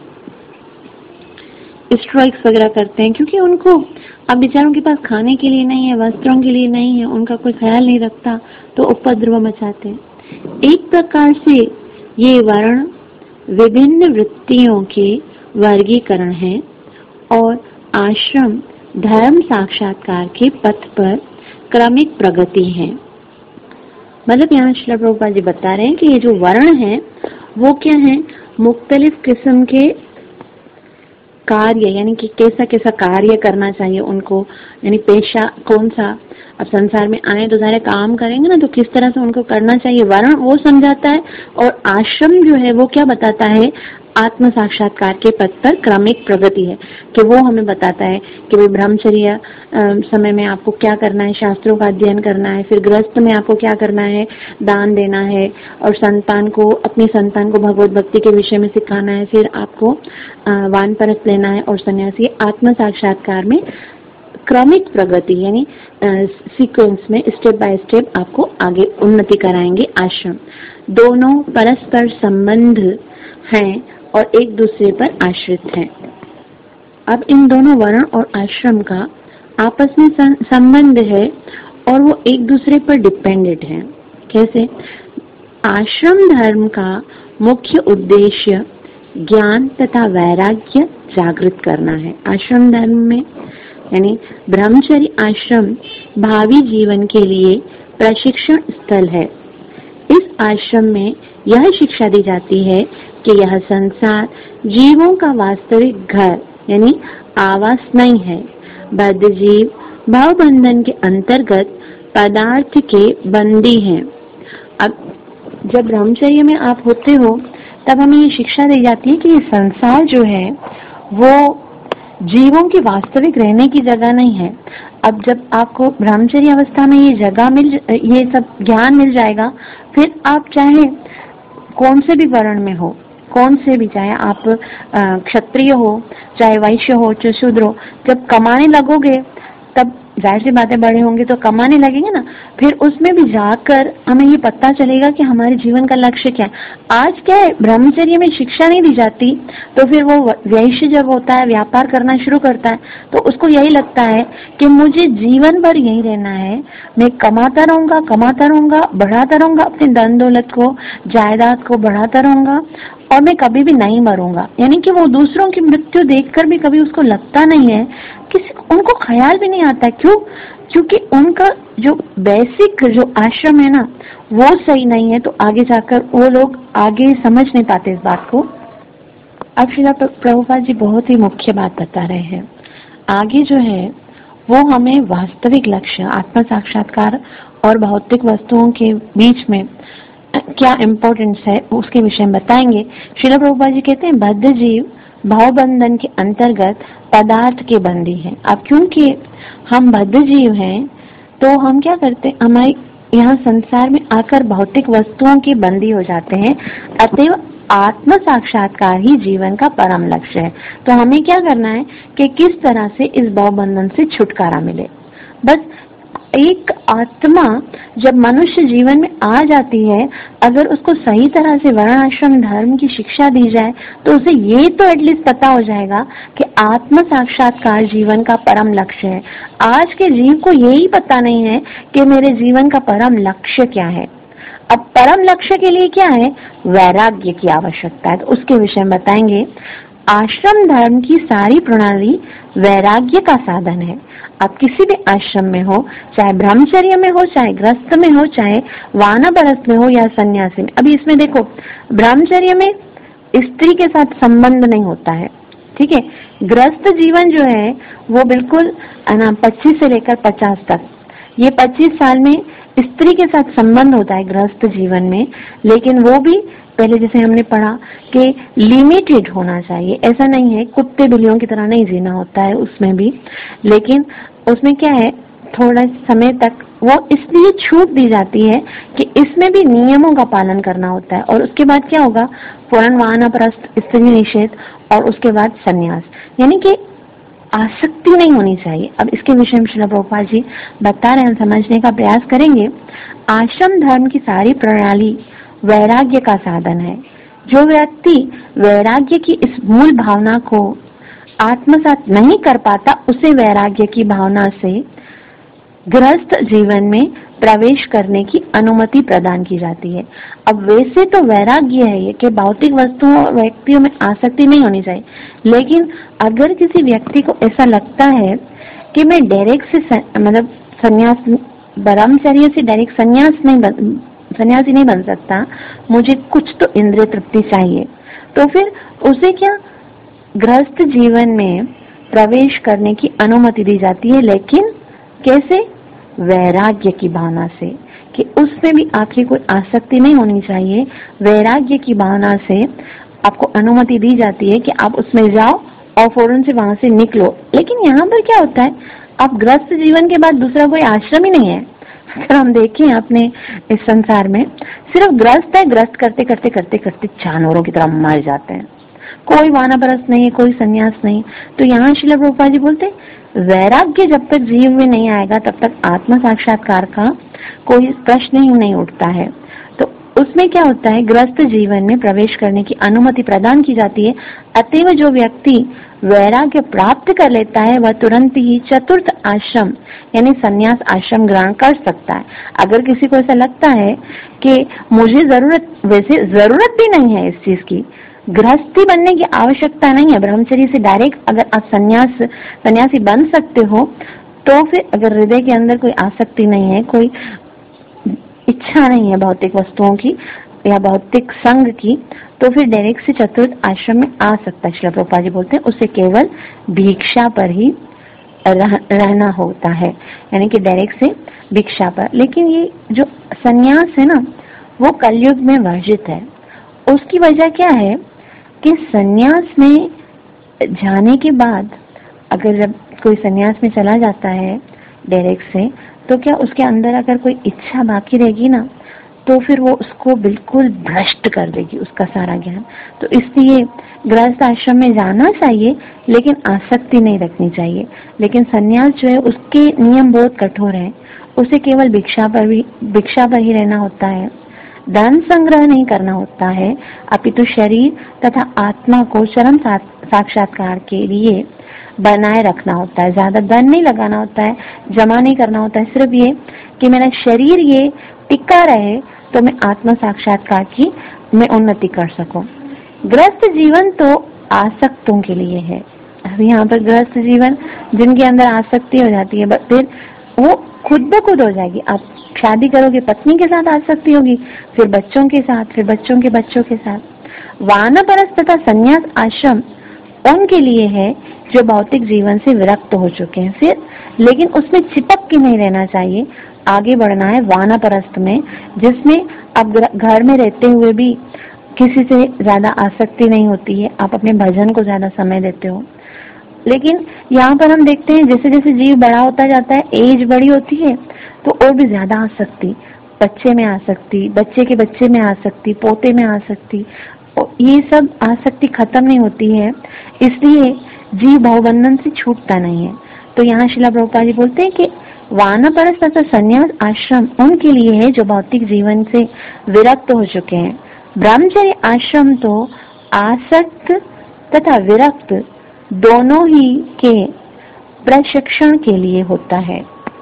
स्ट्राइक्स वगैरह करते हैं, क्योंकि उनको अब बेचारों के पास खाने के लिए नहीं है, वस्त्रों के लिए नहीं है, उनका कोई ख्याल नहीं रखता, तो उपद्रव मचाते हैं। एक प्रकार से ये वर्ण विभिन्न वृत्तियों के वर्गीकरण है और आश्रम धर्म साक्षात्कार के पथ पर क्रमिक प्रगति है। मतलब यहाँ श्रील प्रभुपाद जी बता रहे हैं कि ये जो वर्ण है वो क्या है, मुख्तलिफ किस्म के कार्य, यानी कि कैसा कैसा कार्य करना चाहिए उनको, यानी पेशा कौन सा। अब संसार में आए तो सारे काम करेंगे ना, तो किस तरह से उनको करना चाहिए, वर्ण वो समझाता है। और आश्रम जो है वो क्या बताता है, आत्म साक्षात्कार के पथ पर क्रमिक प्रगति है, कि वो हमें बताता है कि भाई ब्रह्मचर्य समय में आपको क्या करना है, शास्त्रों का अध्ययन करना है, फिर गृहस्थ में आपको क्या करना है, दान देना है, और संतान को अपनी संतान को भगवत भक्ति के विषय में सिखाना है, फिर आपको वानप्रस्थ लेना है, और सन्यासी आत्म साक्षात्कार में क्रमिक प्रगति यानी सीक्वेंस में स्टेप बाय स्टेप आपको आगे उन्नति कराएंगे। आश्रम दोनों परस्पर संबंध हैं और एक दूसरे पर आश्रित हैं। अब इन दोनों वर्ण और आश्रम का आपस में संबंध है और वो एक दूसरे पर डिपेंडेंट है। कैसे? आश्रम धर्म का मुख्य उद्देश्य ज्ञान तथा वैराग्य जागृत करना है। आश्रम धर्म में यानी ब्रह्मचर्य आश्रम भावी जीवन के लिए प्रशिक्षण स्थल है। इस आश्रम में यह शिक्षा दी जाती है कि यह संसार जीवों का वास्तविक घर यानी आवास नहीं है। बद्ध जीव भाव बंधन के अंतर्गत पदार्थ के बंदी हैं। अब जब ब्रह्मचर्य में आप होते हो तब हमें ये शिक्षा दी जाती है कि ये संसार जो है वो जीवों की वास्तविक रहने की जगह नहीं है। अब जब आपको ब्रह्मचर्य अवस्था में ये जगह मिल ये सब ज्ञान मिल जाएगा, फिर आप चाहे कौन से भी वर्ण में हो, कौन से भी, चाहे आप क्षत्रिय हो, चाहे वैश्य हो, चाहे शूद्र हो, जब कमाने लगोगे तब जाहिर सी बातें बड़े होंगे तो कमाने लगेंगे ना, फिर उसमें भी जाकर हमें ये पता चलेगा कि हमारे जीवन का लक्ष्य क्या है। आज क्या है, ब्रह्मचर्य में शिक्षा नहीं दी जाती, तो फिर वो वैश्य जब होता है, व्यापार करना शुरू करता है, तो उसको यही लगता है कि मुझे जीवन भर यही रहना है, मैं कमाता रहूंगा कमाता रहूंगा बढ़ाता रहूंगा अपने धन दौलत को, जायदाद को बढ़ाता रहूंगा और मैं कभी भी नहीं मरूंगा। यानी कि वो दूसरों की मृत्यु देखकर भी कभी उसको लगता नहीं है, किसी उनको ख्याल भी नहीं आता है। क्यों? क्योंकि उनका जो बेसिक जो आश्रम है ना वो सही नहीं है, तो आगे जाकर वो लोग आगे समझ नहीं पाते इस बात को। अब श्रीला प्रभुपाद जी बहुत ही मुख्य बात बता रहे हैं। आगे जो है वो हमें वास्तविक लक्ष्य आत्म साक्षात्कार और भौतिक वस्तुओं के बीच में क्या इम्पोर्टेंस है उसके विषय में बताएंगे। श्रीला प्रभुपाद जी कहते हैं बद्ध जीव भाव बंधन के अंतर्गत पदार्थ के बंदी हैं। अब क्योंकि हम बद्ध जीव हैं तो हम क्या करते हैं, हमारे यहाँ संसार में आकर भौतिक वस्तुओं के बंदी हो जाते हैं। अतएव आत्म साक्षात्कार ही जीवन का परम लक्ष्य है। तो हमें क्या करना है कि किस तरह से इस भाव बंधन से छुटकारा मिले। बस एक आत्मा जब मनुष्य जीवन में आ जाती है, अगर उसको सही तरह से वर्णाश्रम धर्म की शिक्षा दी जाए तो उसे ये तो एटलीस्ट पता हो जाएगा कि आत्म साक्षात्कार जीवन का परम लक्ष्य है। आज के जीव को यही पता नहीं है कि मेरे जीवन का परम लक्ष्य क्या है। अब परम लक्ष्य के लिए क्या है? वैराग्य की आवश्यकता है। तो उसके विषय में बताएंगे। आश्रम धर्म की सारी प्रणाली वैराग्य का साधन है। आप किसी भी आश्रम में हो, चाहे ब्रह्मचर्य में हो, चाहे गृहस्थ में हो, चाहे वानप्रस्थ में हो या सन्यासी में। अभी इसमें देखो, ब्रह्मचर्य में स्त्री के साथ संबंध नहीं होता है, ठीक है। गृहस्थ जीवन जो है वो बिल्कुल ना पच्चीस से लेकर पचास तक, ये पच्चीस साल में स्त्री के साथ संबंध होता है गृहस्थ जीवन में, लेकिन वो भी पहले जैसे हमने पढ़ा कि लिमिटेड होना चाहिए। ऐसा नहीं है कुत्ते बिल्लियों की तरह नहीं जीना होता है उसमें भी, लेकिन उसमें क्या है थोड़ा समय तक वो इसलिए छूट दी जाती है कि इसमें भी नियमों का पालन करना होता है। और उसके बाद क्या होगा? पूर्ण वानप्रस्थ, स्त्री निषेध और उसके बाद संन्यास, यानी कि आसक्ति नहीं होनी चाहिए। अब इसके विषय में श्रील प्रभुपाद जी बता रहे हैं, समझने का प्रयास करेंगे। आश्रम धर्म की सारी प्रणाली वैराग्य का साधन है। जो व्यक्ति वैराग्य की इस मूल भावना को आत्मसात नहीं कर पाता, उसे वैराग्य की भावना से गृहस्थ जीवन में प्रवेश करने की अनुमति प्रदान की जाती है। अब वैसे तो वैराग्य है ये कि भौतिक वस्तुओं और व्यक्तियों में आसक्ति नहीं होनी चाहिए, लेकिन अगर किसी व्यक्ति को ऐसा लगता है कि मैं डायरेक्ट से मतलब संन्यास, ब्रह्मचर्य से डायरेक्ट संन्यास नहीं बन सन्यासी नहीं बन सकता, मुझे कुछ तो इंद्रिय तृप्ति चाहिए, तो फिर उसे क्या गृहस्थ जीवन में प्रवेश करने की अनुमति दी जाती है। लेकिन कैसे? वैराग्य की भावना से, कि उसमें भी आपकी कोई आसक्ति नहीं होनी चाहिए। वैराग्य की भावना से आपको अनुमति दी जाती है कि आप उसमें जाओ और फौरन से वहां से निकलो। लेकिन यहाँ पर क्या होता है, आप गृहस्थ जीवन के बाद दूसरा कोई आश्रम ही नहीं है। अगर हम देखें अपने इस संसार में सिर्फ गृहस्थ है, गृहस्थ करते करते करते करते जानवरों की तरह मर जाते हैं। कोई वानप्रस्थ नहीं, कोई सन्यास नहीं। तो यहाँ श्रील प्रभुपाद जी बोलते वैराग्य जब तक जीव में नहीं आएगा तब तक आत्म साक्षात्कार का कोई प्रश्न ही नहीं उठता है। तो उसमें क्या होता है, गृहस्थ जीवन में प्रवेश करने की अनुमति प्रदान की जाती है। अतएव जो व्यक्ति वैराग्य प्राप्त कर लेता है वह तुरंत ही चतुर्थ आश्रम यानी संन्यास आश्रम ग्रहण कर सकता है। अगर किसी को ऐसा लगता है कि मुझे जरूरत, वैसे जरूरत भी नहीं है इस चीज की, गृहस्थी बनने की आवश्यकता नहीं है, ब्रह्मचर्य से डायरेक्ट अगर आप संन्यास सन्यासी बन सकते हो, तो फिर अगर हृदय के अंदर कोई आसक्ति नहीं है, कोई इच्छा नहीं है भौतिक वस्तुओं की या भौतिक संग की, तो फिर डायरेक्ट से चतुर्थ आश्रम में आ सकता है। श्रील प्रभुपाद जी बोलते हैं उसे केवल भिक्षा पर ही रह, रहना होता है, यानी कि डायरेक्ट से भिक्षा पर। लेकिन ये जो सन्यास है ना, वो कलयुग में वर्जित है। उसकी वजह क्या है कि सन्यास में जाने के बाद अगर जब कोई सन्यास में चला जाता है डायरेक्ट से, तो क्या उसके अंदर अगर कोई इच्छा बाकी रहेगी ना, तो फिर वो उसको बिल्कुल भ्रष्ट कर देगी, उसका सारा ज्ञान। तो इसलिए गृहस्थ आश्रम में जाना चाहिए, लेकिन आसक्ति नहीं रखनी चाहिए। लेकिन सन्यास जो है उसके नियम बहुत कठोर हैं, उसे केवल भिक्षा पर भी भिक्षा पर ही रहना होता है, धन संग्रह नहीं करना होता है, अपितु शरीर तथा आत्मा को चरम साक्षात्कार के लिए बनाए रखना होता है। ज्यादा धन नहीं लगाना होता है, जमा नहीं करना होता है, सिर्फ ये कि मेरा शरीर ये टिका रहे तो मैं आत्मा साक्षात्कार की मैं उन्नति कर सकूं। गृहस्थ जीवन तो आसक्तों के लिए है। अभी यहाँ पर गृहस्थ जीवन जिनके अंदर आसक्ति हो जाती है, फिर वो खुद ब खुद हो जाएगी। आप शादी करोगे, पत्नी के साथ आसक्ति होगी, फिर बच्चों के साथ, फिर बच्चों के बच्चों के साथ। वानप्रस्थ तथा संन्यास आश्रम उनके लिए है जो भौतिक जीवन से विरक्त हो चुके हैं, फिर लेकिन उसमें चिपक के नहीं रहना चाहिए, आगे बढ़ना है वानप्रस्थ में, जिसमें अब घर में रहते हुए भी किसी से ज्यादा आसक्ति नहीं होती है, आप अपने भजन को ज्यादा समय देते हो। लेकिन यहाँ पर हम देखते हैं जैसे जैसे जीव बड़ा होता जाता है, एज बड़ी होती है, तो और भी ज्यादा आसक्ति, बच्चे में आसक्ति, बच्चे के बच्चे में आसक्ति, पोते में आसक्ति, ये सब आसक्ति खत्म नहीं होती है, इसलिए जीव भवबंधन से छूटता नहीं है। तो यहाँ श्रील प्रभुपाद जी बोलते हैं कि वानप्रस्थ तथा संन्यास आश्रम उनके लिए है जो भौतिक जीवन से विरक्त हो चुके हैं। ब्रह्मचर्य आश्रम तो आसक्त तथा विरक्त दोनों ही के प्रशिक्षण के लिए होता है।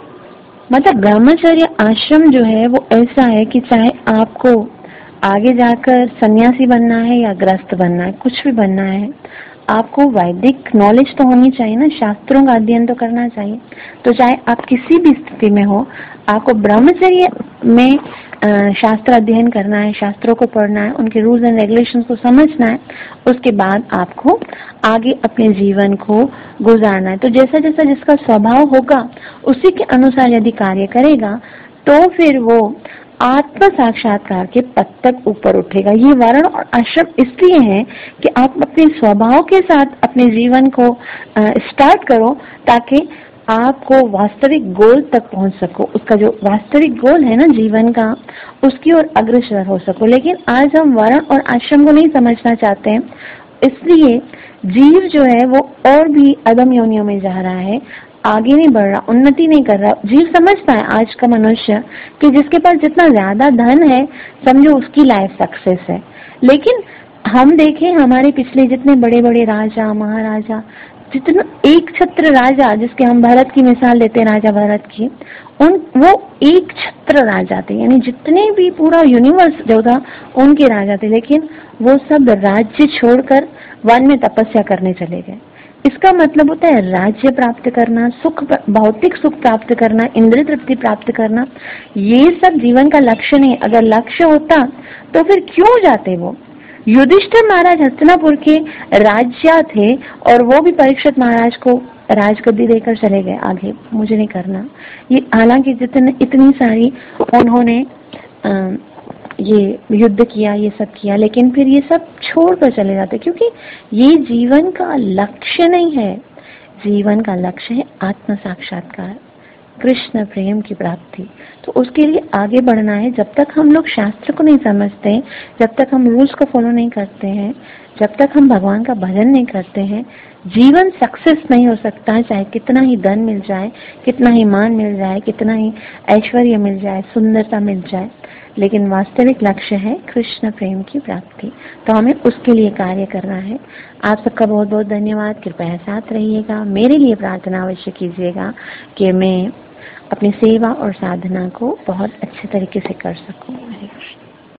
मतलब ब्रह्मचर्य आश्रम जो है वो ऐसा है कि चाहे आपको आगे जाकर सन्यासी बनना है या गृहस्थ बनना है, कुछ भी बनना है, आपको वैदिक नॉलेज तो होनी चाहिए ना, शास्त्रों का अध्ययन तो करना चाहिए। तो चाहे आप किसी भी स्थिति में हो, आपको ब्रह्मचर्य में शास्त्र अध्ययन करना है, शास्त्रों को पढ़ना है, उनके रूल्स एंड रेगुलेशंस को समझना है, उसके बाद आपको आगे अपने जीवन को गुजारना है। तो जैसा जैसा जिसका स्वभाव होगा उसी के अनुसार यदि कार्य करेगा तो फिर वो आत्म साक्षात्कार के पद तक ऊपर उठेगा। ये वर्ण और आश्रम इसलिए है कि आप अपने स्वभाव के साथ अपने जीवन को स्टार्ट करो ताकि आपको वास्तविक गोल तक पहुंच सको, उसका जो वास्तविक गोल है ना जीवन का, उसकी ओर अग्रसर हो सको। लेकिन आज हम वर्ण और आश्रम को नहीं समझना चाहते हैं, इसलिए जीव जो है वो और भी अधम योनियों में जा रहा है, आगे नहीं बढ़ रहा, उन्नति नहीं कर रहा। जीव समझता है आज का मनुष्य कि जिसके पास जितना ज्यादा धन है समझो उसकी लाइफ सक्सेस है। लेकिन हम देखें हमारे पिछले जितने बड़े बड़े राजा महाराजा, जितना एक छत्र राजा, जिसके हम भरत की मिसाल देते हैं, राजा भरत की, उन वो एक छत्र राजा थे, यानी जितने भी पूरा यूनिवर्स जो था उनके राजा थे। लेकिन वो सब राज्य छोड़कर वन में तपस्या करने चले गए। इसका मतलब होता है राज्य प्राप्त करना, सुख, भौतिक सुख प्राप्त करना, इंद्रिय तृप्ति प्राप्त करना, ये सब जीवन का लक्ष्य नहीं। अगर लक्ष्य होता तो फिर क्यों जाते वो? युधिष्ठिर महाराज हस्तिनापुर के राजा थे और वो भी परीक्षित महाराज को राजगद्दी देकर चले गए, आगे मुझे नहीं करना ये। हालांकि जितने इतनी सारी उन्होंने आ, ये युद्ध किया, ये सब किया, लेकिन फिर ये सब छोड़कर चले जाते क्योंकि ये जीवन का लक्ष्य नहीं है। जीवन का लक्ष्य है आत्म साक्षात्कार, कृष्ण प्रेम की प्राप्ति। तो उसके लिए आगे बढ़ना है। जब तक हम लोग शास्त्र को नहीं समझते, जब तक हम रूल्स को फॉलो नहीं करते हैं, जब तक हम भगवान का भजन नहीं करते हैं, जीवन सक्सेस नहीं हो सकता। चाहे कितना ही धन मिल जाए, कितना ही मान मिल जाए, कितना ही ऐश्वर्य मिल जाए, सुंदरता मिल जाए, लेकिन वास्तविक लक्ष्य है कृष्ण प्रेम की प्राप्ति। तो हमें उसके लिए कार्य करना है। आप सबका बहुत बहुत धन्यवाद। कृपया साथ रहिएगा। मेरे लिए प्रार्थना अवश्य कीजिएगा कि मैं अपनी सेवा और साधना को बहुत अच्छे तरीके से कर सकूं। हरे कृष्ण।